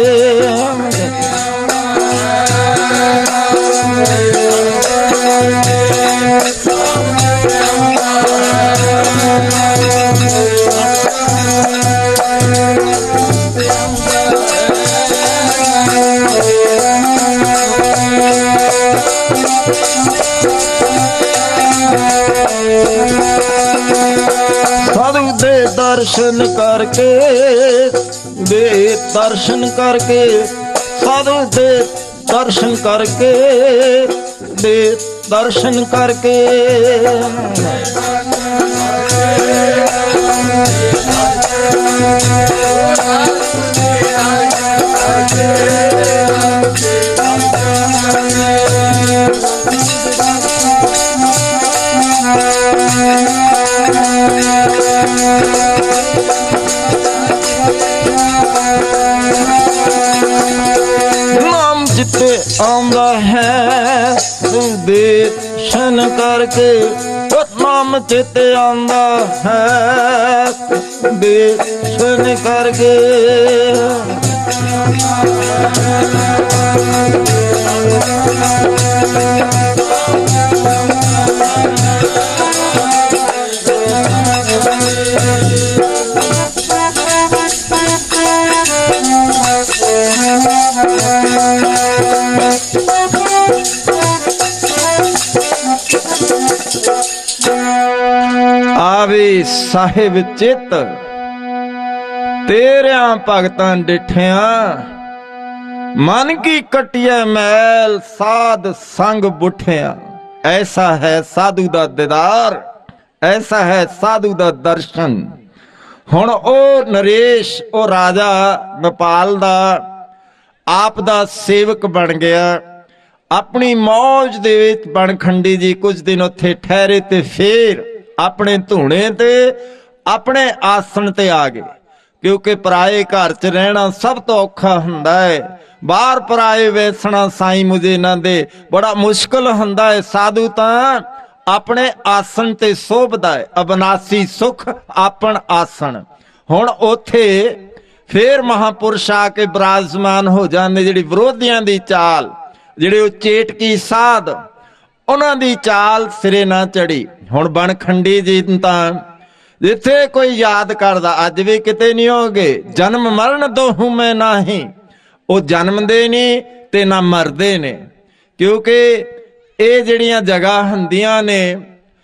ਸਾਧੂ ਦੇ ਦਰਸ਼ਨ ਕਰਕੇ, ਦੇ ਦਰਸ਼ਨ ਕਰਕੇ, ਸਾਧੂ ਦੇ ਦਰਸ਼ਨ ਕਰਕੇ, ਦੇ ਦਰਸ਼ਨ ਕਰਕੇ। ਨਾਮ ਜਿੱਤੇ ਆਉਂਦਾ ਹੈ ਦੇ ਦਰਸ਼ਨ ਕਰਕੇ, ਨਾਮ ਚੇਤੇ ਆਉਂਦਾ ਹੈ ਦੇ ਦਰਸ਼ਨ ਕਰਕੇ। ਆਵੇ ਸਾਹਿਬ ਚਿੱਤ ਤੇਰਿਆਂ ਭਗਤਾਂ ਡਿਠਿਆਂ, ਮਨ ਕੀ ਕਟਿਐ ਮੈਲ ਸਾਧ ਸੰਗ ਬੁੱਠਿਆਂ। ਐਸਾ ਹੈ ਸਾਧੂ ਦਾ ਦੀਦਾਰ, ਐਸਾ ਹੈ ਸਾਧੂ ਦਾ ਦਰਸ਼ਨ। ਹੁਣ ਉਹ ਨਰੇਸ਼, ਉਹ ਰਾਜਾ ਨੇਪਾਲ ਦਾ ਆਪ ਦਾ ਸੇਵਕ ਬਣ ਗਿਆ। ਆਪਣੀ ਮੌਜ ਦੇ ਵਿੱਚ ਬਣਖੰਡੀ ਜੀ ਕੁਝ ਦਿਨ ਉੱਥੇ ਠਹਿਰੇ ਤੇ ਫੇਰ ਆਪਣੇ ਧੂਣੇ ਤੇ ਆਪਣੇ ਆਸਣ ਤੇ ਆ ਗਏ। ਕਿਉਂਕਿ ਪਰਾਏ ਘਰ 'ਚ ਰਹਿਣਾ ਸਭ ਤੋਂ ਔਖਾ ਹੁੰਦਾ ਹੈ। ਬਾਹਰ ਪਰਾਏ ਵੇਸਣਾ ਸਾਈਂ ਮੁਝੇ ਨਾ ਦੇ ਬੜਾ ਮੁਸ਼ਕਲ ਹੁੰਦਾ ਹੈ। ਸਾਧੂ ਤਾਂ ਆਪਣੇ ਆਸਣ ਤੇ ਸੋਭਦਾ ਹੈ, ਅਬਨਾਸੀ ਸੁਖ ਆਪਣ ਆਸਣ। ਹੁਣ ਉੱਥੇ ਫੇਰ ਮਹਾਪੁਰਸ਼ ਆ ਕੇ ਬਿਰਾਜਮਾਨ ਹੋ ਜਾਂਦੇ। ਜਿਹੜੀ ਵਿਰੋਧੀਆਂ ਦੀ ਚਾਲ, ਜਿਹੜੇ ਉਹ ਚੇਟਕੀ ਸਾਧ, ਉਹਨਾਂ ਦੀ ਚਾਲ ਸਿਰੇ ਨਾ ਚੜੀ। ਹੁਣ ਬਣਖੰਡੀ ਜੀ ਤਾਂ ਜਿੱਥੇ ਕੋਈ ਯਾਦ ਕਰਦਾ, ਅੱਜ ਵੀ ਕਿਤੇ ਨਹੀਂ ਹੋਗੇ, ਜਨਮ ਮਰਨ ਦੋਹੂ ਮੈਂ ਨਾਹੀਂ। ਉਹ ਜਨਮਦੇ ਨਹੀਂ ਤੇ ਨਾ ਮਰਦੇ ਨੇ, ਕਿਉਂਕਿ ਇਹ ਜਿਹੜੀਆਂ ਜਗ੍ਹਾ ਹੁੰਦੀਆਂ ਨੇ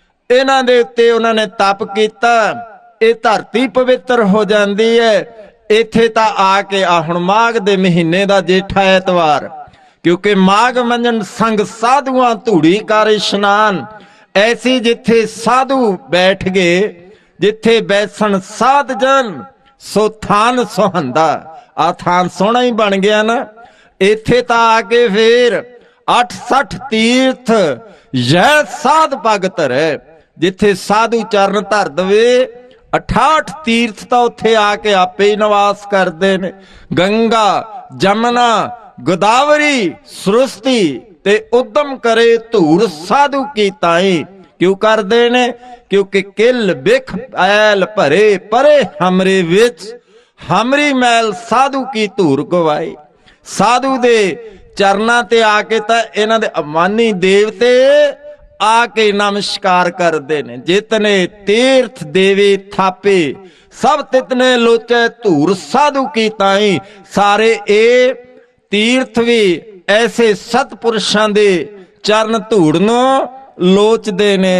ਇਹਨਾਂ ਦੇ ਉੱਤੇ ਉਹਨਾਂ ਨੇ ਤਪ ਕੀਤਾ। ਇਹ ਧਰਤੀ ਪਵਿੱਤਰ ਹੋ ਜਾਂਦੀ ਹੈ। ਇੱਥੇ ਤਾਂ ਆ ਕੇ ਆ ਹੁਣ ਮਾਘ ਦੇ ਮਹੀਨੇ ਦਾ ਜੇਠਾ ਐਤਵਾਰ, ਕਿਉਂਕਿ ਮਾਘ ਮੰਜਨ ਸੰਗ ਸਾਧੂਆਂ ਧੂੜੀ ਕਰ ਇਸ਼ਨਾਨ। ਐਸੀ ਜਿੱਥੇ ਸਾਧੂ ਬੈਠ ਗਏ, ਜਿੱਥੇ ਬੈਸਣ ਸਾਧ ਜਨ, ਸੋ ਥਾਨ ਸੁਹੰਦਾ। ਆ ਥਾਨ ਸੋਹਣਾ ਹੀ ਬਣ ਗਿਆ ਨਾ। ਇੱਥੇ ਤਾਂ ਆ ਕੇ ਫੇਰ 68 ਤੀਰਥ ਜੈ ਸਾਧ ਪਗ ਧਰੈ। ਜਿੱਥੇ ਸਾਧੂ ਚਰਨ ਧਰ ਦਵੇ 68 ਤੀਰਥ ਤਾਂ ਉੱਥੇ ਆ ਕੇ ਆਪੇ ਹੀ ਨਿਵਾਸ ਕਰਦੇ ਨੇ। ਗੰਗਾ, ਜਮਨਾ, ਗੋਦਾਵਰੀ, ਸਰਸਤੀ ਤੇ ਉਦਮ ਕਰੇ ਧੂੜ ਸਾਧੂ ਕੀ ਤਾਈ। ਕਿਉਂ ਕਰਦੇ ਨੇ? ਕਿਉਂਕਿ ਕਿਲ ਬਿਖ ਐਲ ਭਰੇ ਪਰੇ ਹਮਰੇ ਵਿੱਚ, ਹਮਰੀ ਮੈਲ ਸਾਧੂ ਕੀ ਧੂਰ ਗਵਾਈ। ਸਾਧੂ ਦੇ ਚਰਨਾਂ ਤੇ ਆ ਕੇ ਤਾਂ ਇਹਨਾਂ ਦੇ ਅਮਾਨੀ ਦੇਵਤੇ ਆ ਕੇ ਨਮਸਕਾਰ ਕਰਦੇ ਨੇ। ਜਿਤਨੇ ਤੀਰਥ ਦੇਵੇ ਥਾਪੇ, ਸਭ ਤਿਤਨੇ ਲੋਚੈ ਧੂਰ ਸਾਧੂ ਕੀ ਤਾਈ। ਸਾਰੇ ਇਹ ਤੀਰਥ ਵੀ ਐਸੇ ਸਤਪੁਰਸ਼ਾਂ ਦੇ ਚਰਨ ਧੂੜ ਨੂੰ ਲੋਚਦੇ ਨੇ।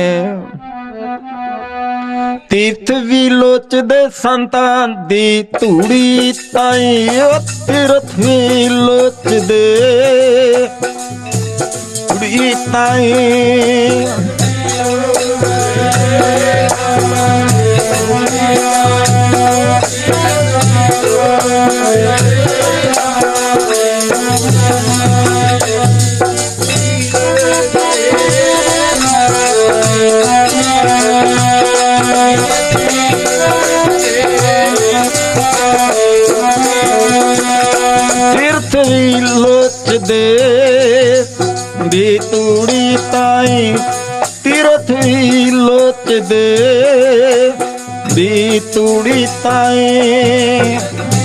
ਤੀਰਥ ਵੀ ਲੋਚਦੇ ਸੰਤਾਂ ਦੀ ਧੂੜੀ ਤਾਈ। ਤੀਰਥ ਵੀ ਲੋਚਦੇ ਧੂੜੀ ਤਾਈ। ਤੀਰਥ ਵੀ ਲੋਚਦੇ ਦੀ ਧੂੜੀ ਤਾਈ। ਤੀਰਥ ਵੀ ਲੋਚਦੇ ਦੀ ਧੂੜੀ ਤਾਈ।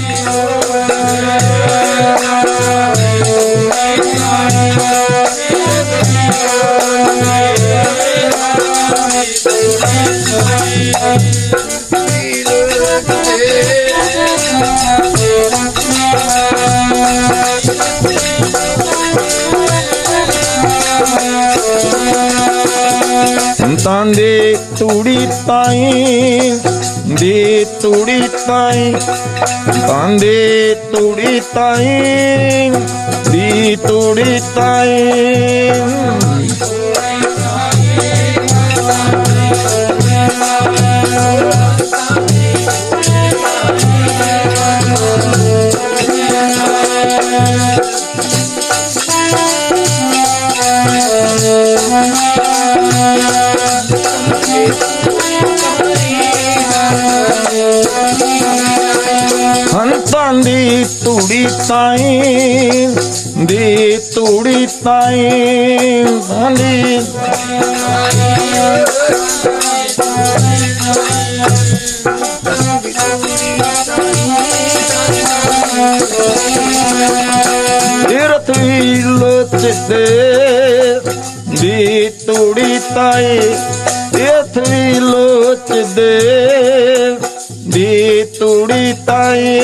ਸੰਤਾਂ ਦੀ ਧੂੜੀ ਤਾਈ, ਦੀ ਧੂੜੀ ਤਾਈ। ਸੰਤਾਂ ਦੀ ਧੂੜੀ ਤਾਈ, ਦੀ ਧੂੜੀ ਤਾਈ। ਸੰਤਾਂ ਦੀ ਧੂੜੀ ਤਾਈ, ਦੀ ਧੂੜੀ ਤਾਈ। ਦੀ ਤੀਰਥ ਵੀ ਲੋਚਦੇ ਦੀ ਧੂੜੀ ਤਾਈ। ਤੀਰਥ ਵੀ ਲੋਚਦੇ ਦੀ ਧੂੜੀ ਤਾਈ।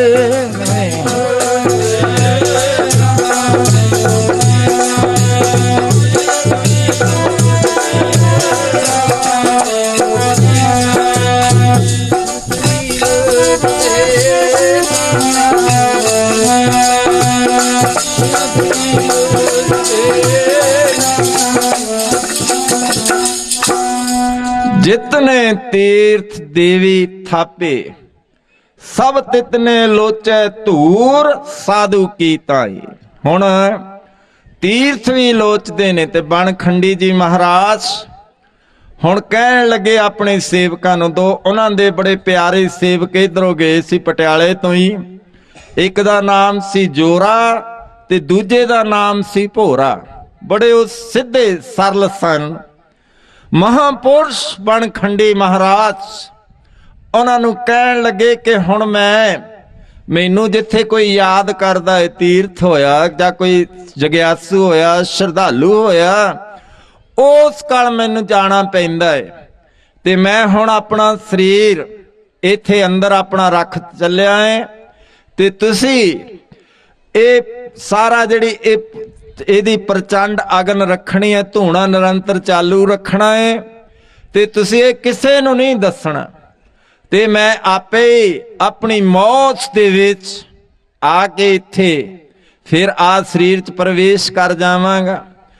जितने तीर्थ देवी थापे सब तितने लोचे धूर साधु की ताई। हुण तीर्थ भी लोचते ने ते बनखंडी जी महाराज हुण कहन लगे अपने सेवकां नूं। दो उन्हां दे बड़े प्यारे सेवक इधरों गए सी पटियाले तो ही। एक दा नाम सी जोरा ते दूजे दा नाम सी भोरा। बड़े वो सीधे सरल सन महापुरुष बनखंडी महाराज। उन्होंने कहन लगे कि हुण मैनू जिथे कोई याद करदा है तीर्थ होया जां कोई जग्यासू होया श्रद्धालु होया उस कल मैनू जाना पैंदा है। ते मैं हुण अपना शरीर इत्थे अंदर अपना रख चलिया है ते तुसी ये सारा जिहड़ी ਇਹਦੀ ਪ੍ਰਚੰਡ ਅਗਨ ਰੱਖਣੀ ਹੈ, ਧੂਣਾ ਨਿਰੰਤਰ ਚਾਲੂ ਰੱਖਣਾ ਹੈ ਤੇ ਤੁਸੀਂ ਇਹ ਕਿਸੇ ਨੂੰ ਨਹੀਂ ਦੱਸਣਾ। ਤੇ ਮੈਂ ਆਪੇ अपनी मौत दे विच आके इत्थे फिर आ शरीर च प्रवेश कर जावांगा।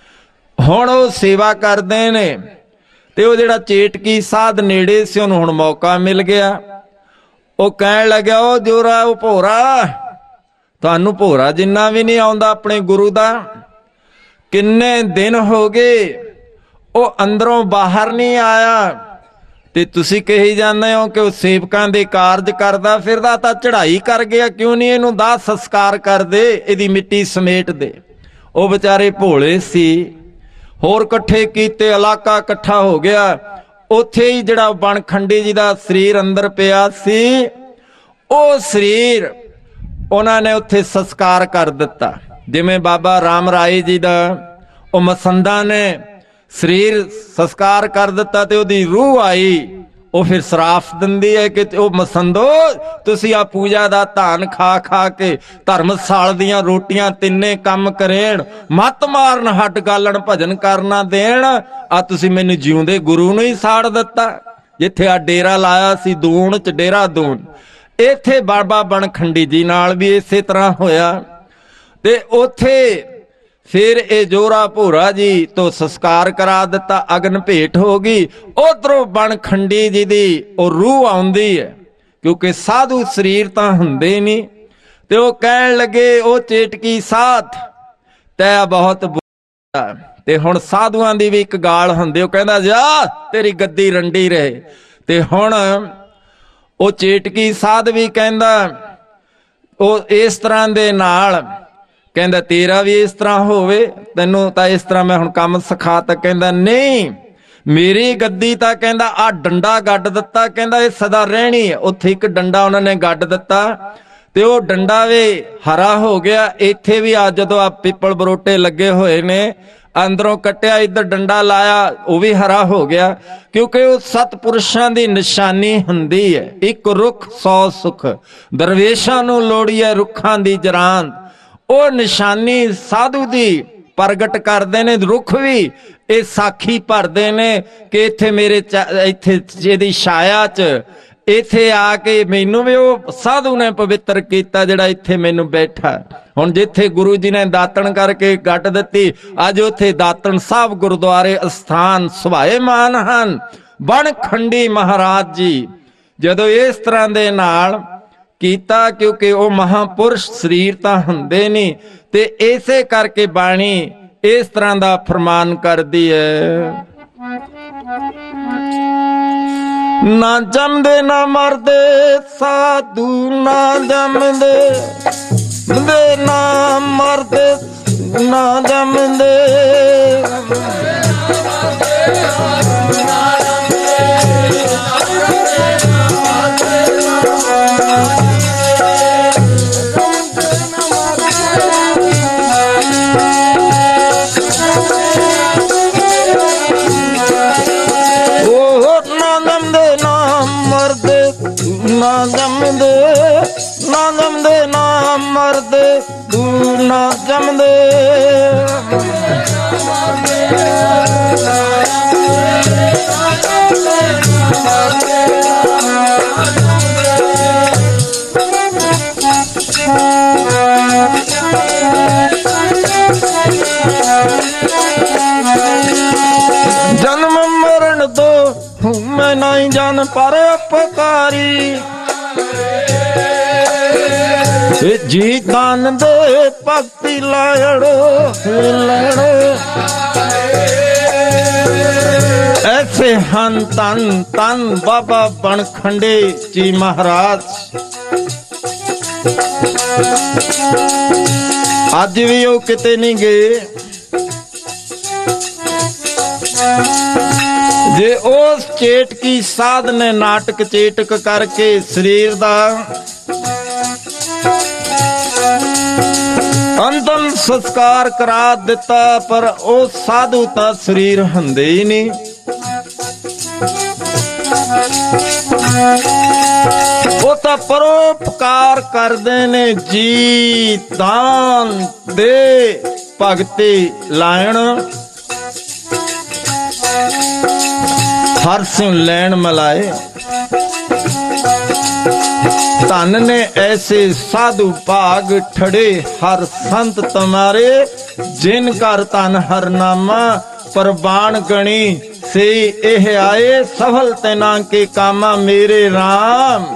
हुण वो सेवा करदे ने ते वो जिहड़ा चेटकी साध नेड़े सी उहनूं हुण मौका मिल गया। वो कहण लग्या ओ जोरा ओ भोरा तुहानूं भोरा जिन्ना भी नहीं आउंदा अपने गुरु दा, किन्ने दिन हो गए वो अंदरों बाहर नहीं आया ते तुसीं कही जांदे हो कि वो सेवकां दे कारज करदा फिरदा, तां चढ़ाई कर गया, क्यों नहीं इहनूं दाह संस्कार कर दे, इहदी मिट्टी समेट दे। वो बेचारे भोले सी, होर कट्ठे कीते, इलाका इकट्ठा हो गया। उत्थे ही जिहड़ा बनखंडी जी दा शरीर अंदर पिया सी, वो शरीर उन्हां ने उत्थे संस्कार कर दिता। जिवें बाबा राम राय जी दा वो मसंदा ने शरीर संस्कार कर दिता ते ओदी रूह आई, वो फिर सराफ दिंदी है कि ओ मसंदो तुसी आ पूजा दा धान खा खा के धर्मसाल दियां रोटियां तिन्ने कम करेण, मत मारन, हट गालण, भजन करना देण, आ तुसी मैनू जिउंदे गुरु नूं ही साड़ दिता। जिथे आ डेरा लाया सी दूण च, डेरा दूण, इत्थे बाबा बनखंडी जी नाल भी इसे तरह होया। ते उथे फिर ये जोरा भोरा जी तो संस्कार करा दिता, अगन भेंट हो गई। उधरों बनखंडी जी दी वो रूह आउंदी है, क्योंकि साधु शरीर तां हुंदे नहीं। ते वो कहण लगे ओ चेटकी साथ तै बहुत बुरा, ते हुण साधुआं दी भी एक गाल हुंदी, वो कहंदा जा तेरी गद्दी रंडी रहे। ते हुण वो चेटकी साध भी कहंदा वो इस तरह दे नाल कहंदा तेरा भी इस तरह होवे, तैनूं तां इस तरह मैं हुण काम सिखा। तां कहंदा नहीं, मेरी गद्दी तां कहंदा आ डंडा गड्ड दिता, कहंदा ये सदा रहनी है। उत्थे एक डंडा उन्होंने गड्ड दिता ते वो डंडा वे हरा हो गया। इत्थे भी आ जदों आ पिपल बरोटे लगे हुए ने, अंदरों कट्टिया, इधर डंडा लाया, वो भी हरा हो गया, क्योंकि वो सतपुरुषां दी निशानी हुंदी है। एक रुख 100 सुख, दरवेशां नूं लोड़ी है रुखां दी जरांद। वो निशानी साधु दी प्रगट करते ने। रुख भी ये साखी भरते ने कि इत्थे मेरे इत्थे इहदी छाया च इत्थे आके मैनू भी वो साधु ने पवित्र किया जिहड़ा इत्थे मैनू बैठा। हुण जिथे गुरु जी ने दातन करके गट दिती, अज उत्थे दातन साहब गुरुद्वारे अस्थान सुभाएमान हन। बनखंडी महाराज जी जदों इस तरह दे नाल कीता, क्योंकि वो महापुरुष शरीर तां हुंदे नहीं, ते इसे करके बाणी इस तरह दा फरमान करदी है। ना जमदे ना मरदे साधु, ना जमदे ना मरदे ना जमदे, ना जमदे ना जमदे ना मरदे तू ना जमदे। जन्म मरण दो मैं नहीं जान पर अपकारी, जी दान दे भक्ति लायड़ो लड़ो। ऐसे हन तन तन बाबा बनखंडी जी महाराज। अज भी वो किते नहीं गए। जे उस चेटकी साध ने नाटक चेटक करके शरीर दा अंतिम संस्कार करा दिता, पर ओ साधु ता शरीर हुंदे ही नहीं। वो तां परोपकार करदे ने, जी दान दे भगती लायण, हर सिंह लैन मलाए। धन ने ऐसे साधु भाग ठड़े हर संत तुम्हारे, जिन कर तन हर नामा प्रवान गणी से एह आए, सफल तेना के कामा मेरे राम।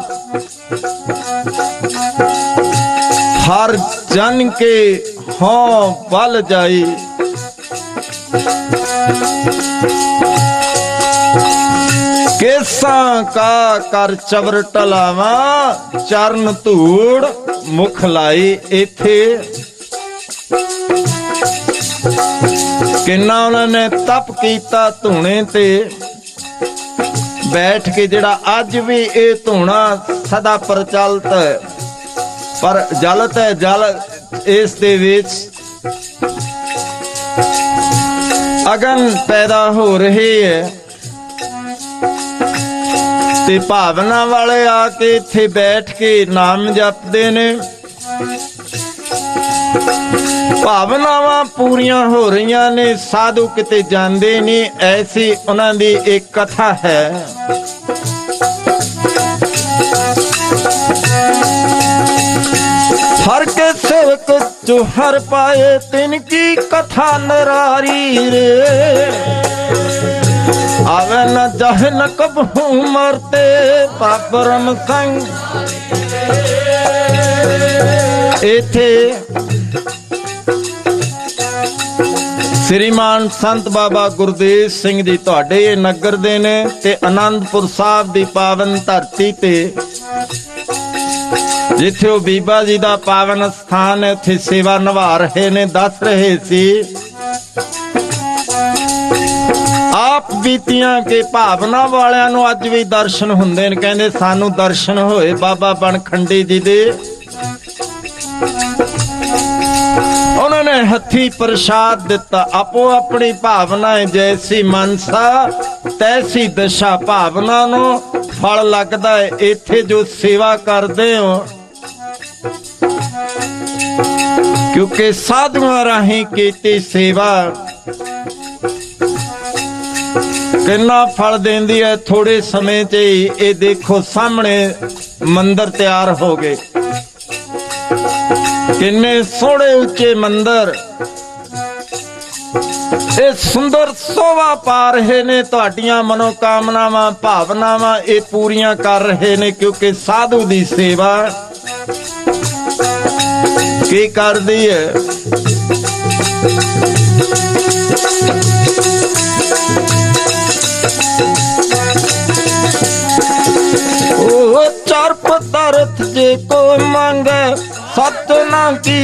हर जन के हों बल जाई, केसा का कर चवर टलावा, चरण धूड़ मुख लाई। इथे किन्ना उन्होंने तप कीता धूणे ते बैठ के, जिहड़ा अज भी ये धूणा सदा प्रचलित है, पर जलत है जल इस दे विच अगन पैदा हो रही है। ते भावना वाले आके इत्थे बैठ के नाम जपते ने, भावनावां पूरियां हो रही ने, साधु किते जांदे नहीं। ऐसी उन्हां दी एक कथा है। हर के सेवक जो हर पाए, तिनकी कथा नरारी रे। आवे न जाहे न कबहू मरते, पापरम संग। इथे श्रीमान संत बाबा गुरदेव सिंह जी तुहाडे नगर दे ने, ते आनंदपुर साहब दी पावन धरती ते जिथे वो बीबा जी दा पावन स्थान है, उत्थे सेवा निभा रहे ने। दस रहे सी आप बीतियां के भावना वालियां नूं अज भी दर्शन हुंदे ने। कहंदे सानू दर्शन होए बाबा बनखंडी जी दे। उन्होंने हथी प्रसाद दिता। आपो अपनी भावनाएं जैसी मनसा तैसी दशा। भावना नूं फल लगदा है। इत्थे जो सेवा करदे हो, क्योंकि साधुआं राहीं कीती सेवा किन्ना फल देंदी है। थोड़े समय च ही ये देखो सामने मंदिर तैयार हो गए। किन्ने सोहणे उच्चे मंदिर ये सुंदर शोभा पा रहे ने। तुहाडियां मनोकामनावां भावनावां ये पूरियां कर रहे ने, क्योंकि साधु दी सेवा की करदी है। चार पदार्थ जे को मांगे सत ना की,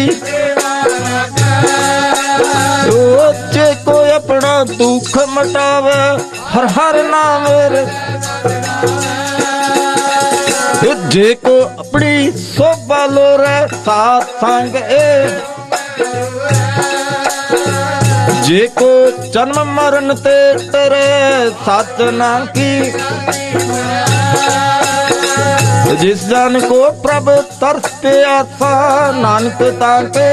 जे को अपना दुख मटावे हर हर नाम रे। जे को अपनी शोभा लोरे साथ संग ए, जे को जन्म मरण ते तेरे सच ना की। जिस जन को प्रभ तरस पे आसा, नानक ताके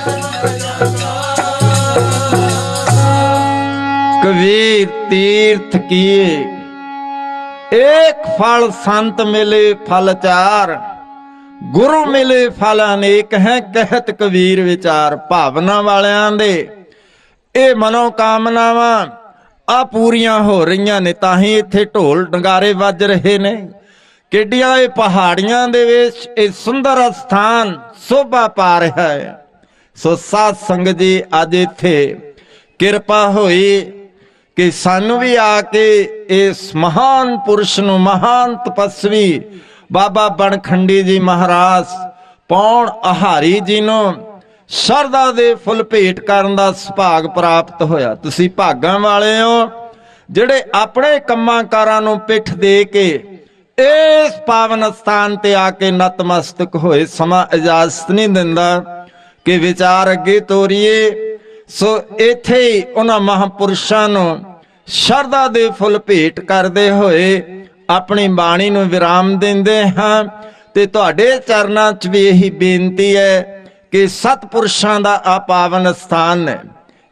कबीर तीर्थ किए। एक फल संत मिले फल चार, गुरु मिले फल अनेक है, कहत कबीर विचार। भावना वालियां दे ये मनोकामनावां आ पूरियां हो रही ने, ताही इत्थे ढोल डंगारे वज रहे ने। किड्डियां ये पहाड़ियां दे विच ये सुंदर स्थान शोभा पा रहा है। सो साध संगत जी अज इत्थे किरपा होई कि सानू भी आके इस महान पुरुष नूं, महान तपस्वी बाबा बनखंडी जी महाराज पौण आहारी जी नूं शरदा दे फुल भेट करन दा सुभाग प्राप्त होया। तुसीं भागां वाले हो जिहड़े अपने कम्मां कारां नूं पिठ दे के इस पावन स्थान ते आके नतमस्तक होए। समा इजाजत नहीं दिंदा कि विचार अगे तोरीए। सो इत्थे ही उन्हां महापुरुषां नूं शरदा दे फुल भेट करदे होए अपनी बाणी नूं विराम दिंदे हां। ते तुहाडे चरनां च भी यही बेनती है कि सतपुरुषां दा आ पावन स्थान है,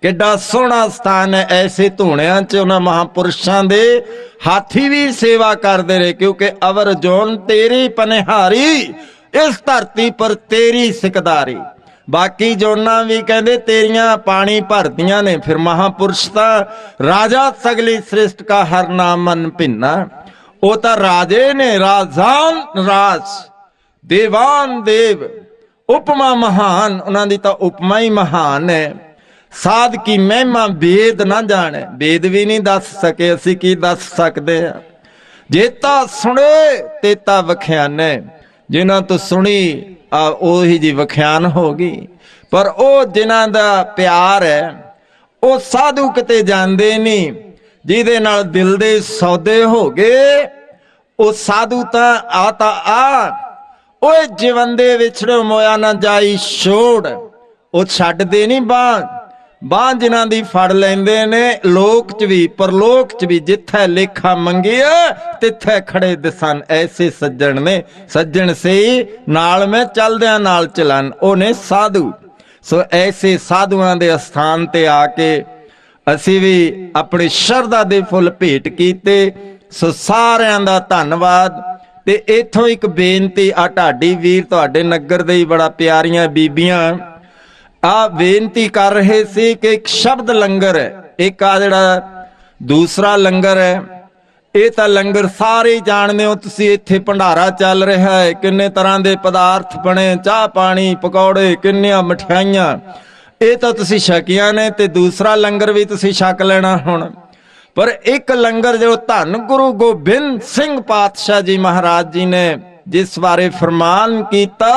ਕਿੱਡਾ ਸੋਹਣਾ ਸਥਾਨ ਹੈ। ਐਸੇ ਧੂਣਿਆਂ 'ਚ ਉਹਨਾਂ ਮਹਾਂਪੁਰਸ਼ਾਂ ਦੇ ਹਾਥੀ ਵੀ ਸੇਵਾ ਕਰਦੇ ਰਹੇ, ਕਿਉਂਕਿ ਅਵਰ ਜੋਨ ਤੇਰੀ ਪਨਿਹਾਰੀ, ਇਸ ਧਰਤੀ ਪਰ ਤੇਰੀ ਸਿਕਦਾਰੀ। ਬਾਕੀ ਜੋਨਾਂ ਵੀ ਕਹਿੰਦੇ ਤੇਰੀਆਂ ਪਾਣੀ ਭਰਦੀਆਂ ਨੇ। ਫਿਰ ਮਹਾਂਪੁਰਸ਼ ਤਾਂ ਰਾਜਾ ਸਗਲੀ ਸ੍ਰਿਸ਼ਟ ਕਾ ਹਰ ਨਾਮ ਮਨ ਭਿੰਨਾ, ਉਹ ਤਾਂ ਰਾਜੇ ਨੇ, ਰਾਜਾਨ ਰਾਜ, ਦੇਵਾਨ ਦੇਵ, ਉਪਮਾ ਮਹਾਨ, ਉਹਨਾਂ ਦੀ ਤਾਂ ਉਪਮਾ ਹੀ ਮਹਾਨ ਹੈ। ਸਾਧ ਕੀ ਮਹਿਮਾ ਵੇਦ ਨਾ ਜਾਣੇ, ਵੇਦ ਵੀ ਨਹੀਂ ਦੱਸ ਸਕੇ, ਅਸੀਂ ਕੀ ਦੱਸ ਸਕਦੇ ਆ। ਜੇਤਾ ਸੁਣੇ ਤੇਤਾ ਵਖਿਆਨੇ, ਜਿਨ੍ਹਾਂ ਤੋਂ ਸੁਣੀ ਉਹੀ ਜੀ ਵਖਿਆਨ ਹੋ ਗਈ। ਪਰ ਉਹ ਜਿਨ੍ਹਾਂ ਦਾ ਪਿਆਰ ਹੈ ਉਹ ਸਾਧੂ ਕਿਤੇ ਜਾਂਦੇ ਨਹੀਂ, ਜਿਹਦੇ ਨਾਲ ਦਿਲ ਦੇ ਸੌਦੇ ਹੋ ਗਏ ਉਹ ਸਾਧੂ ਤਾਂ ਆ ਓਏ ਜਿਵੰਦੇ ਵਿਛੜੋ ਮੋਇਆ ਨਾ ਜਾਈ ਛੋੜ, ਉਹ ਛੱਡਦੇ ਨਹੀਂ ਬਾਂਹ ਜਿਨ੍ਹਾਂ ਦੀ ਫੜ ਲੈਂਦੇ ਨੇ, ਲੋਕ ਚ ਵੀ ਪਰਲੋਕ ਚ ਵੀ। ਜਿੱਥੇ ਲੇਖਾ ਮੰਗਿਆ ਤਿੱਥੇ ਖੜੇ ਦਿਸਨ, ਐਸੇ ਸੱਜਣ ਨੇ। ਸੱਜਣ ਸੇ ਨਾਲ ਮੈਂ ਚਲਦਿਆਂ ਨਾਲ ਚਲਨ, ਉਹ ਨੇ ਸਾਧੂ। ਸੋ ਐਸੇ ਸਾਧੂਆਂ ਦੇ ਅਸਥਾਨ ਤੇ ਆ ਕੇ ਅਸੀਂ ਵੀ ਆਪਣੀ ਸ਼ਰਧਾ ਦੇ ਫੁੱਲ ਭੇਟ ਕੀਤੇ। ਸੋ ਸਾਰਿਆਂ ਦਾ ਧੰਨਵਾਦ। ਤੇ ਇੱਥੋਂ ਇੱਕ ਬੇਨਤੀ, ਆ ਢਾਡੀ ਵੀਰ ਤੁਹਾਡੇ ਨਗਰ ਦੇ ਹੀ ਬੜਾ ਪਿਆਰੀਆਂ ਬੀਬੀਆਂ ਆ ਬੇਨਤੀ ਕਰ ਰਹੇ ਸੀ ਕਿ ਇੱਕ ਸ਼ਬਦ ਲੰਗਰ ਹੈ, ਇੱਕ ਆ ਜਿਹੜਾ ਦੂਸਰਾ ਲੰਗਰ ਹੈ, ਇਹ ਤਾਂ ਲੰਗਰ ਸਾਰੇ ਜਾਣਦੇ ਹੋ ਤੁਸੀਂ। ਇੱਥੇ ਭੰਡਾਰਾ ਚੱਲ ਰਿਹਾ ਹੈ, ਕਿੰਨੇ ਤਰ੍ਹਾਂ ਦੇ ਪਦਾਰਥ ਬਣੇ, ਚਾਹ ਪਾਣੀ ਪਕੌੜੇ, ਕਿੰਨੀਆਂ ਮਠਿਆਈਆਂ, ਇਹ ਤਾਂ ਤੁਸੀਂ ਛਕੀਆਂ ਨੇ। ਤੇ ਦੂਸਰਾ ਲੰਗਰ ਵੀ ਤੁਸੀਂ ਛਕ ਲੈਣਾ ਹੁਣ। ਪਰ ਇੱਕ ਲੰਗਰ ਜੋ ਧੰਨ ਗੁਰੂ ਗੋਬਿੰਦ ਸਿੰਘ ਪਾਤਸ਼ਾਹ ਜੀ ਮਹਾਰਾਜ ਜੀ ਨੇ ਜਿਸ ਬਾਰੇ ਫਰਮਾਨ ਕੀਤਾ,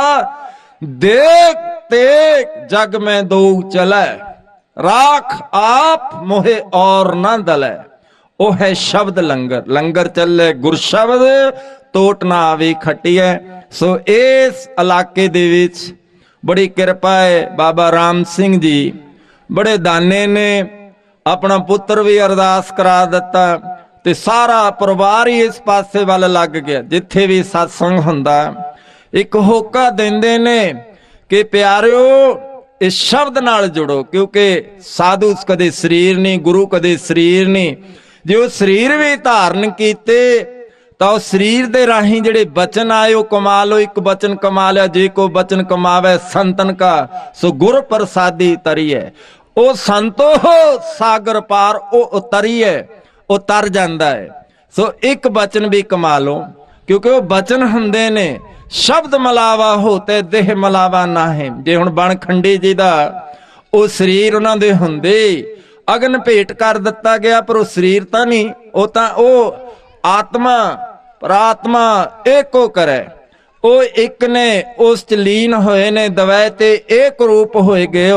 ਦੇਖ ਤੇਕ ਜਗ ਮੈਂ ਦੋ ਚਲੈ, ਰਾਖ ਆਪ ਮੋਹਿ ਔਰ ਨਾ ਦਲੈ, ਉਹ ਹੈ ਸ਼ਬਦ ਲੰਗਰ। ਲੰਗਰ ਚੱਲੇ ਗੁਰ ਸ਼ਬਦ, ਤੋਟ ਨਾ ਆਵੇ ਖੱਟੀਐ। ਸੋ ਇਸ ਇਲਾਕੇ ਦੇ ਵਿੱਚ ਬੜੀ ਕਿਰਪਾ ਹੈ। ਬਾਬਾ ਰਾਮ ਸਿੰਘ ਜੀ ਬੜੇ ਦਾਨੇ ਨੇ, ਆਪਣਾ ਪੁੱਤਰ ਵੀ ਅਰਦਾਸ ਕਰਾ ਦਿੱਤਾ ਤੇ ਸਾਰਾ ਪਰਿਵਾਰ ਹੀ ਇਸ ਪਾਸੇ ਵੱਲ ਲੱਗ ਗਿਆ। ਜਿੱਥੇ ਵੀ ਸਤਸੰਗ ਹੁੰਦਾ ਇੱਕ ਹੋਕਾ ਦਿੰਦੇ ਨੇ ਕਿ ਪਿਆਰਿਓ ਇਸ ਸ਼ਬਦ ਨਾਲ ਜੁੜੋ, ਕਿਉਂਕਿ ਸਾਧੂ ਕਦੇ ਸਰੀਰ ਨਹੀਂ, ਗੁਰੂ ਕਦੇ ਸਰੀਰ ਨਹੀਂ। ਜੇ ਉਹ ਸਰੀਰ ਵੀ ਧਾਰਨ ਕੀਤੇ ਤਾਂ ਉਹ ਸਰੀਰ ਦੇ ਰਾਹੀਂ ਜਿਹੜੇ ਬਚਨ ਆਏ ਉਹ ਕਮਾ ਲੋ। ਇੱਕ ਬਚਨ ਕਮਾ ਲਿਆ, ਜੇ ਕੋ ਬਚਨ ਕਮਾਵੇ ਸੰਤਨ ਕਾ, ਸੋ ਗੁਰ ਪ੍ਰਸਾਦੀ ਤਰੀਐ। ਉਹ ਸੰਤੋ ਸਾਗਰ ਪਾਰ ਉਹ ਉਤਰੀਐ, ਉਹ ਤਰ ਜਾਂਦਾ ਹੈ। ਸੋ ਇੱਕ ਬਚਨ ਵੀ ਕਮਾ ਲੋ, ਕਿਉਂਕਿ ਉਹ ਬਚਨ ਹੁੰਦੇ ਨੇ ਸ਼ਬਦ ਮਲਾਵਾ ਹੋਤੇ ਦੇਹ ਮਲਾਵਾ ਨਾਹੇ। ਜੇ ਹੁਣ ਬਣਖੰਡੀ ਜੀ ਦਾ ਉਹ ਸਰੀਰ ਉਹਨਾਂ ਦੇ ਹੁੰਦੇ ਅਗਨ ਭੇਟ ਕਰ ਦਿੱਤਾ ਗਿਆ, ਪਰ ਉਹ ਸਰੀਰ ਤਾਂ ਨਹੀਂ, ਉਹ ਤਾਂ ਉਹ ਆਤਮਾ ਪਰਾਤਮਾ ਏਕੋ ਕਰੇ। ਉਹ ਇੱਕ ਨੇ, ਉਸ ਚ ਲੀਨ ਹੋਏ ਨੇ, ਦਵੈ ਤੇ ਏਕ ਰੂਪ ਹੋਏ ਗਏ।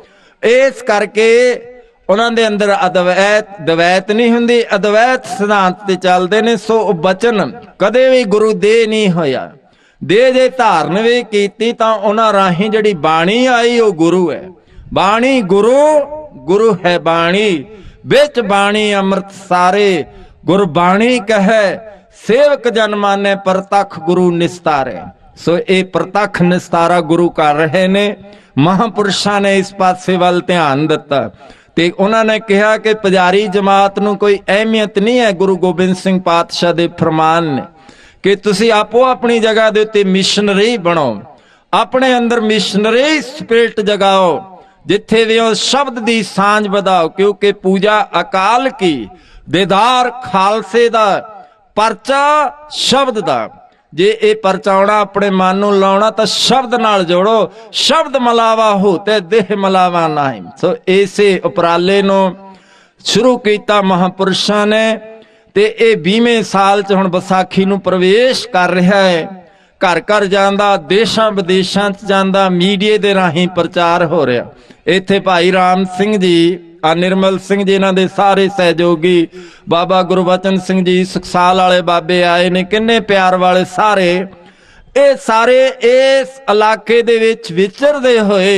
ਇਸ ਕਰਕੇ ਉਹਨਾਂ ਦੇ ਅੰਦਰ ਦਵੈਤ ਨਹੀਂ ਹੁੰਦੀ, ਅਦਵੈਤ ਸਿਧਾਂਤ ਤੇ ਚੱਲਦੇ ਨੇ। ਸੋ ਉਹ ਬਚਨ ਕਦੇ ਵੀ ਗੁਰੂ ਦੇ ਨਹੀਂ ਹੋਇਆ। ਦੇ ਜੇ ਧਾਰਨ ਵੀ ਕੀਤੀ ਤਾਂ ਉਹਨਾਂ ਰਾਹੀਂ ਜਿਹੜੀ ਬਾਣੀ ਆਈ ਉਹ ਗੁਰੂ ਹੈ। ਬਾਣੀ ਗੁਰੂ, ਗੁਰੂ ਹੈ ਬਾਣੀ, ਵਿੱਚ ਬਾਣੀ ਅੰਮ੍ਰਿਤ ਸਾਰੇ। ਗੁਰਬਾਣੀ ਕਹੈ ਸੇਵਕ ਜਨ ਮਾਨੈ, ਪ੍ਰਤੱਖ ਗੁਰੂ ਨਿਸਤਾਰੇ। ਸੋ ਇਹ ਪ੍ਰਤੱਖ ਨਿਸਤਾਰਾ ਗੁਰੂ ਕਰ ਰਹੇ ਨੇ। ਮਹਾਂਪੁਰਸ਼ਾਂ ਨੇ ਇਸ ਪਾਸੇ ਵੱਲ ਧਿਆਨ ਦਿੱਤਾ ਤੇ ਉਹਨਾਂ ਨੇ ਕਿਹਾ ਕਿ ਪੁਜਾਰੀ ਜਮਾਤ ਨੂੰ ਕੋਈ ਅਹਿਮੀਅਤ ਨਹੀਂ ਹੈ। ਗੁਰੂ ਗੋਬਿੰਦ ਸਿੰਘ ਪਾਤਸ਼ਾਹ ਦੇ ਫਰਮਾਨ ਨੇ ਕਿ ਤੁਸੀਂ ਆਪੋ ਆਪਣੀ ਜਗ੍ਹਾ ਦੇ ਉੱਤੇ ਮਿਸ਼ਨਰੀ ਬਣੋ, ਆਪਣੇ ਅੰਦਰ ਮਿਸ਼ਨਰੀ ਸਪਿਰਿਟ ਜਗਾਓ, ਜਿੱਥੇ ਵੀ ਉਹ ਸ਼ਬਦ ਦੀ ਸਾਂਝ ਵਧਾਓ। ਕਿਉਂਕਿ ਪੂਜਾ ਅਕਾਲ ਕੀ, ਦੀਦਾਰ ਖਾਲਸੇ ਦਾ, ਪਰਚਾ ਸ਼ਬਦ ਦਾ। ਜੇ ਇਹ ਪਰਚਾਉਣਾ ਆਪਣੇ ਮਨ ਨੂੰ ਲਾਉਣਾ ਤਾਂ ਸ਼ਬਦ ਨਾਲ ਜੋੜੋ। ਸ਼ਬਦ ਮਲਾਵਾ ਹੋ ਤੇ ਦੇਹ ਮਲਾਵਾ ਨਹੀਂ। ਸੋ ਇਸੇ ਉਪਰਾਲੇ ਨੂੰ ਸ਼ੁਰੂ ਕੀਤਾ ਮਹਾਂਪੁਰਸ਼ਾਂ ਨੇ ਤੇ ਇਹ 20ਵੇਂ ਸਾਲ ਚ ਹੁਣ ਵਿਸਾਖੀ ਨੂੰ ਪ੍ਰਵੇਸ਼ ਕਰ ਰਿਹਾ ਹੈ। ਘਰ ਘਰ ਜਾਂਦਾ, ਦੇਸ਼ਾਂ ਵਿਦੇਸ਼ਾਂ ਚ ਜਾਂਦਾ, ਮੀਡੀਏ ਦੇ ਰਾਹੀਂ ਪ੍ਰਚਾਰ ਹੋ ਰਿਹਾ। ਇੱਥੇ ਭਾਈ ਰਾਮ ਸਿੰਘ ਜੀ, ਆ ਨਿਰਮਲ ਸਿੰਘ ਜੀ, ਇਹਨਾਂ ਦੇ ਸਾਰੇ ਸਹਿਯੋਗੀ, ਬਾਬਾ ਗੁਰਬਚਨ ਸਿੰਘ ਜੀ, ਸੁਖਸਾਲ ਵਾਲੇ ਬਾਬੇ ਆਏ ਨੇ, ਕਿੰਨੇ ਪਿਆਰ ਵਾਲੇ ਸਾਰੇ। ਇਹ ਸਾਰੇ ਇਸ ਇਲਾਕੇ ਦੇ ਵਿੱਚ ਵਿਚਰਦੇ ਹੋਏ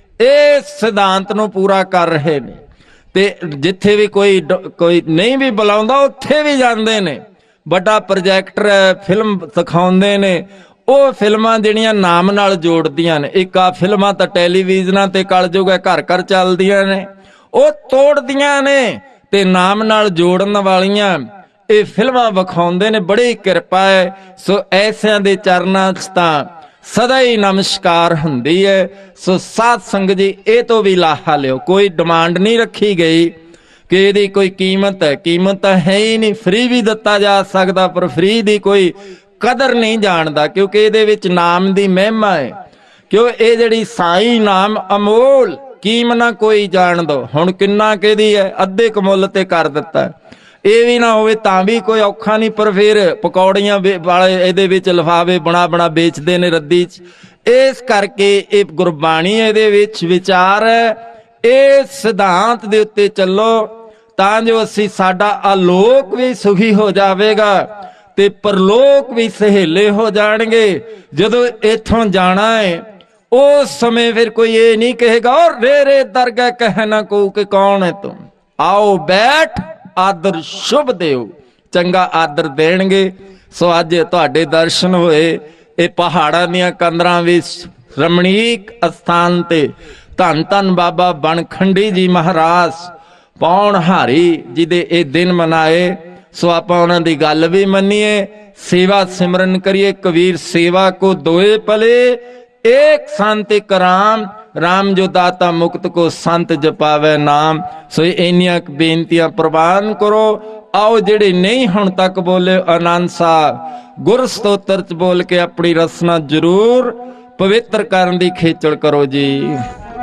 ਇਸ ਸਿਧਾਂਤ ਨੂੰ ਪੂਰਾ ਕਰ ਰਹੇ ਨੇ। ਤੇ ਜਿੱਥੇ ਵੀ ਕੋਈ ਨਹੀਂ ਵੀ ਬੁਲਾਉਂਦਾ ਉੱਥੇ ਵੀ ਜਾਂਦੇ ਨੇ। ਵੱਡਾ ਪ੍ਰੋਜੈਕਟਰ ਫਿਲਮ ਦਿਖਾਉਂਦੇ ਨੇ। ਉਹ ਫਿਲਮਾਂ ਜਿਹੜੀਆਂ ਨਾਮ ਨਾਲ ਜੋੜਦੀਆਂ ਨੇ। ਇੱਕ ਆ ਫਿਲਮਾਂ ਤਾਂ ਟੈਲੀਵਿਜ਼ਨਾਂ ਤੇ ਕਲਯੁਗ ਹੈ, ਘਰ ਘਰ ਚੱਲਦੀਆਂ ਨੇ। ਉਹ ਤੋੜਦੀਆਂ ਨੇ ਤੇ ਨਾਮ ਨਾਲ ਜੋੜਨ ਵਾਲੀਆਂ ਇਹ ਫਿਲਮਾਂ ਵਿਖਾਉਂਦੇ ਨੇ। ਬੜੀ ਕਿਰਪਾ ਹੈ। ਸੋ ਐਸਿਆਂ ਦੇ ਚਰਨਾਂ 'ਚ ਤਾਂ ਸਦਾ ਹੀ ਨਮਸਕਾਰ ਹੁੰਦੀ ਹੈ। ਸੋ ਸਾਧ ਸੰਗਤ ਜੀ, ਇਹ ਤੋਂ ਵੀ ਲਾਹਾ ਲਿਓ। ਕੋਈ ਡਿਮਾਂਡ ਨਹੀਂ ਰੱਖੀ ਗਈ ਕਿ ਇਹਦੀ ਕੋਈ ਕੀਮਤ ਹੈ। ਕੀਮਤ ਤਾਂ ਹੈ ਹੀ ਨਹੀਂ। ਫ੍ਰੀ ਵੀ ਦਿੱਤਾ ਜਾ ਸਕਦਾ, ਪਰ ਫ੍ਰੀ ਦੀ ਕੋਈ ਕਦਰ ਨਹੀਂ ਜਾਣਦਾ, ਕਿਉਂਕਿ ਇਹਦੇ ਵਿੱਚ ਨਾਮ ਦੀ ਮਹਿਮਾ ਹੈ। ਕਿਉਂ ਇਹ ਜਿਹੜੀ ਸਾਈਂ ਨਾਮ ਅਮੋਲ, ਕੀਮ ਨਾ ਕੋਈ ਜਾਣ ਦੋ। ਹੁਣ ਕਿੰਨਾ ਕਿਹਦੀ ਹੈ, ਅੱਧੇ ਕਮੁੱਲ ਤੇ ਕਰ ਦਿੱਤਾ। ਇਹ ਵੀ ਨਾ ਹੋਵੇ ਤਾਂ ਵੀ ਕੋਈ ਔਖਾ ਨਹੀਂ, ਪਰ ਫਿਰ ਪਕੌੜੀਆਂ ਵਾਲੇ ਇਹਦੇ ਵਿੱਚ ਲਿਫਾਫੇ ਬਣਾ ਵੇਚਦੇ ਨੇ ਰੱਦੀ 'ਚ। ਇਸ ਕਰਕੇ ਇਹ ਗੁਰਬਾਣੀ ਇਹਦੇ ਵਿੱਚ ਵਿਚਾਰ ਹੈ। ਇਹ ਸਿਧਾਂਤ ਦੇ ਉੱਤੇ ਚੱਲੋ ਤਾਂ ਜੋ ਅਸੀਂ ਸਾਡਾ ਆਲੋਕ ਵੀ ਸੁਖੀ ਹੋ ਜਾਵੇਗਾ ਤੇ ਪਰਲੋਕ ਵੀ ਸਹੇਲੇ ਹੋ ਜਾਣਗੇ। ਜਦੋਂ ਇੱਥੋਂ ਜਾਣਾ ਹੈ ਉਸ ਸਮੇਂ ਫਿਰ ਕੋਈ ਇਹ ਨਹੀਂ ਕਹੇਗਾ ਔਰ ਰੇ ਦਰਗਾਹ ਕਹਿ ਨਾ ਕੋ ਕਿ ਕੌਣ ਹੈ ਤੂੰ, ਆਓ ਬੈਠ ਆਦਰ ਸ਼ੁਭ ਦਿਓ। ਚੰਗਾ ਆਦਰ ਦੇਣਗੇ। ਸੋ ਅੱਜ ਤੁਹਾਡੇ ਦਰਸ਼ਨ ਹੋਏ ਇਹ ਪਹਾੜਾਂ ਦੀਆਂ ਕੰਦਰਾਂ ਵਿੱਚ ਰਮਣੀਕ ਅਸਥਾਨ ਤੇ ਧੰਨ ਧੰਨ ਬਾਬਾ ਬਣਖੰਡੀ ਜੀ ਮਹਾਰਾਜ ਪੌਣਹਾਰੀ ਜਿਹਦੇ ਇਹ ਦਿਨ ਮਨਾਏ। ਸੋ ਆਪਾਂ ਉਹਨਾਂ ਦੀ ਗੱਲ ਵੀ ਮੰਨੀਏ, ਸੇਵਾ ਸਿਮਰਨ ਕਰੀਏ। ਕਬੀਰ ਸੇਵਾ ਕੋ ਦੋਏ ਭਲੇ, ਏਕ ਸੰਤ ਇੱਕ ਰਾਮ, ਰਾਮ ਜੋ ਦਾਤਾ ਮੁਕਤ ਕੋ ਸੰਤ ਜਪਾਵੇ ਨਾਮ। ਸੋ ਇੰਨੀਆਂ ਬੇਨਤੀਆਂ ਪ੍ਰਵਾਨ ਕਰੋ। ਆਓ ਜਿਹੜੇ ਨਹੀਂ ਹੁਣ ਤੱਕ ਬੋਲੇ ਆਨੰਦ ਸਾਹਿਬ ਗੁਰ ਸਤੋਤਰ ਚ ਬੋਲ ਕੇ ਆਪਣੀ ਰਸਨਾ ਜ਼ਰੂਰ ਪਵਿੱਤਰ ਕਰਨ ਦੀ ਖੇਚਲ ਕਰੋ ਜੀ।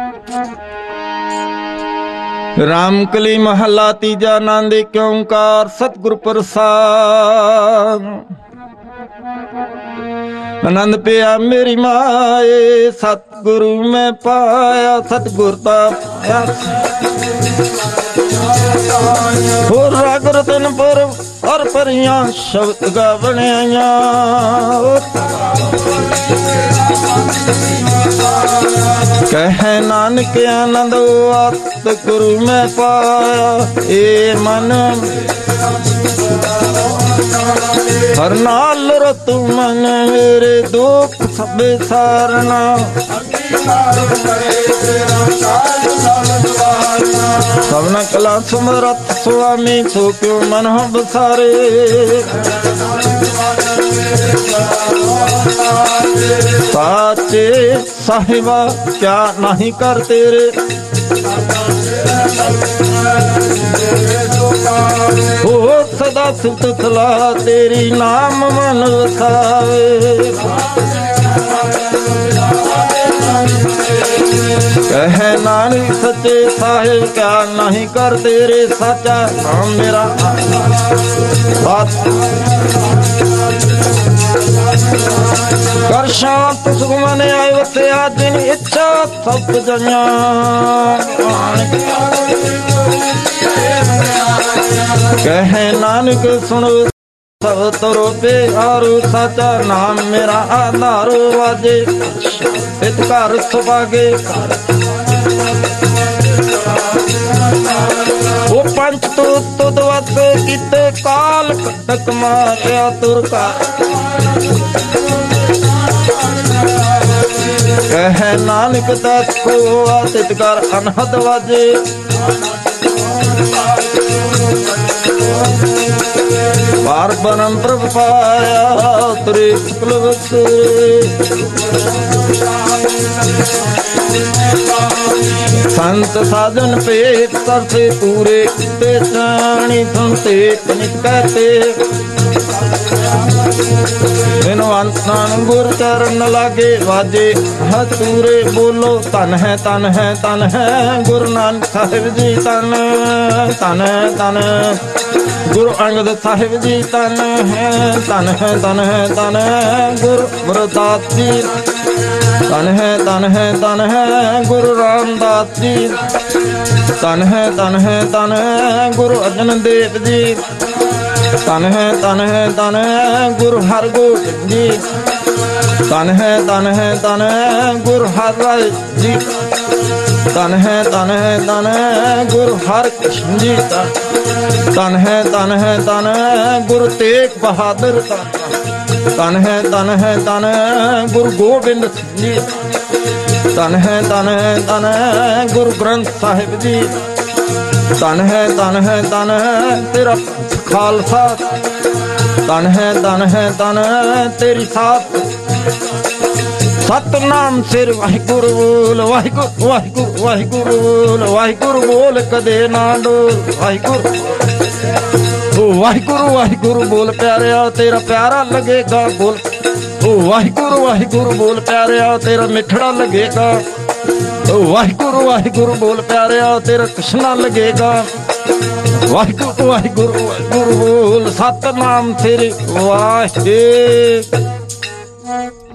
ਰਾਮਕਲੀ ਮਹੱਲਾ ਤੀਜਾ। ਆਨੰਦ ਏਕ ਓੰਕਾਰ ਸਤਿਗੁਰ ਪ੍ਰਸਾਦ। ਆਨੰਦ ਪਿਆ ਮੇਰੀ ਮਾਏ, ਸਤਿਗੁਰੂ ਮੈਂ ਪਾਇਆ, ਸਤਿਗੁਰ ਦਾ ਪਾਇਆ। ਹੋਰ ਰਾਗ ਰਤਨਪੁਰ ਹਰ ਭਰੀਆਂ ਸ਼ਬਦ ਗਾਵਣਿਆਈਆਂ। ਕਹਿ ਨਾਨਕ ਆਨੰਦ ਸਤਿਗੁਰੂ ਮੈਂ ਪਾਇਆ। ਏ ਮਨ ਹਰ ਨਾਲ ਰਤੁ ਮਨ ਮੇਰੇ ਦੁੱਖ ਸਭੇ ਸਾਰਨਾ। ਸਭਨਾ ਕਲਾ ਸਮਰੱਥ ਸੁਆਮੀ ਸੋ ਕਿਉ ਮਨ ਹੋ ਬਸਾਰੇ। ਸਾਚੇ ਸਾਹਿਬਾ ਕਿਆ ਨਹੀਂ ਕਰ ਤੇਰੇ। ਹੋ ਸਦਾ ਸਿਫਤ ਸਲਾਹ ਤੇਰੀ ਨਾਮ ਮਨ ਵਸਾਵੇ। ਕਹਿ ਨਾਨਕ ਸੱਚੇ ਸਾਹਿਬ ਕਿਆ ਨਹੀਂ ਕਰ ਤੇਰੇ। ਸਾਚਾ ਨਾਮ ਮੇਰਾ ਕਰ ਸ਼ਾਂਤ ਸੁਖ ਮਨ ਆਏ ਵਸਿਆ ਜਿਨ ਇੱਛਾ ਸਭ ਜਈਆਂ। ਕਹਿ ਨਾਨਕ ਸੁਣੋ ਸਭ ਤਰੋ ਪਿਆਰੋ। ਸਾਚਾ ਨਾਮ ਮੇਰਾ ਆਧਾਰੋ ਵਾਜੇ ਇਤ ਘਰ ਸੁਭਾਗੇ। ਉਹ ਪੰਜ ਤੁਧ ਵਸ ਕੀਤੇ ਕਾਲ ਕਟਕ ਮਾਰਿਆ ਤੁਰ ਕਾ। ਕਹਿ ਨਾਨਕ ਦਾਸ ਕੋ ਆਤਿਤ ਕਰ ਅਨਹਦ ਵਾਜੇ। ਪਾਰ ਬ੍ਰਹਮ ਪ੍ਰਭ ਪਾਇਆ ਤਰੇ ਸ਼ੁਕਲ ਵਸੇ। ਸੰਤ ਸਾਧਨ ਭੇਟ ਸਰਸੇ ਪੂਰੇ ਕੀਤੇ ਸਾਣੀ ਸੁਣਤੇ ਪਨਿਤ ਕਹਤੇ। ਬਿਨਵੰਤਨ ਗੁਰ ਚਰਨ ਲਾਗੇ ਵਾਜੇ ਹਤੂਰੇ ਬੋਲੋ ਧਨ ਹੈ ਧਨ ਹੈ ਧਨ ਹੈ ਗੁਰੂ ਨਾਨਕ ਸਾਹਿਬ ਜੀ। ਧਨ ਧਨ ਧਨ ਗੁਰੂ ਅੰਗਦ ਸਾਹਿਬ ਜੀ। ਧਨ ਹੈ ਧਨ ਹੈ ਧਨ ਹੈ ਧਨ ਹੈ ਗੁਰੂ ਅਮਰਦਾਸ ਜੀ। ਧਨ ਹੈ ਧਨ ਹੈ ਧਨ ਹੈ ਗੁਰੂ ਰਾਮਦਾਸ ਜੀ। ਧਨ ਹੈ ਧਨ ਹੈ ਧਨ ਹੈ ਗੁਰੂ ਅਰਜਨ ਦੇਵ ਜੀ। ਧਨ ਹੈ ਧਨ ਹੈ ਧਨ ਹੈ ਗੁਰੂ ਹਰਗੋਬਿੰਦ ਜੀ। ਧਨ ਹੈ ਧਨ ਹੈ ਧਨ ਹੈ ਗੁਰੂ ਹਰਿ ਜੀ। ਧਨ ਹੈ ਧਨ ਹੈ ਧਨ ਹੈ ਗੁਰੂ ਹਰਕ੍ਰਿਸ਼ਨ ਜੀ। ਧਨ ਹੈ ਧਨ ਹੈ ਧਨ ਹੈ ਗੁਰੂ ਤੇਗ ਬਹਾਦਰ। ਧਨ ਹੈ ਧਨ ਹੈ ਧਨ ਹੈ ਗੁਰੂ ਗੋਬਿੰਦ ਸਿੰਘ ਜੀ। ਧਨ ਹੈ ਧਨ ਹੈ ਧਨ ਹੈ ਗੁਰੂ ਗ੍ਰੰਥ ਸਾਹਿਬ ਜੀ। ਧਨ ਹੈ ਧਨ ਹੈ ਧਨ ਹੈ ਤੇਰਾ ਖਾਲਸਾ, ਧਨ ਹੈ ਧਨ ਹੈ ਧਨ ਹੈ ਤੇਰੀ ਸਾਥ। ਸਤਨਾਮ ਸਿਰ ਵਾਹਿਗੁਰੂ ਬੋਲ, ਵਾਹਿਗੁਰੂ ਵਾਹਿਗੁਰੂ ਵਾਹਿਗੁਰੂ ਬੋਲ, ਵਾਹਿਗੁਰੂ ਬੋਲ ਕਦੇ ਨਾ ਡੋਲ, ਵਾਹਿਗੁਰੂ ਓ ਵਾਹਿਗੁਰੂ ਵਾਹਿਗੁਰੂ ਬੋਲ ਪਿਆਰਿਆ ਤੇਰਾ ਪਿਆਰਾ ਲੱਗੇਗਾ ਬੋਲ, ਓ ਵਾਹਿਗੁਰੂ ਵਾਹਿਗੁਰੂ ਬੋਲ ਪਿਆਰਿਆ ਤੇਰਾ ਮਿੱਠੜਾ ਲੱਗੇਗਾ, ਓ ਵਾਹਿਗੁਰੂ ਵਾਹਿਗੁਰੂ ਬੋਲ ਪਿਆਰਿਆ ਤੇਰਾ ਕ੍ਰਿਸ਼ਨਾ ਲੱਗੇਗਾ, ਵਾਹਿਗੁਰੂ ਵਾਹਿਗੁਰੂ ਵਾਹਿਗੁਰੂ ਬੋਲ, ਸਤਨਾਮ ਤੇਰੇ ਵਾਹਿਗੁਰੂ।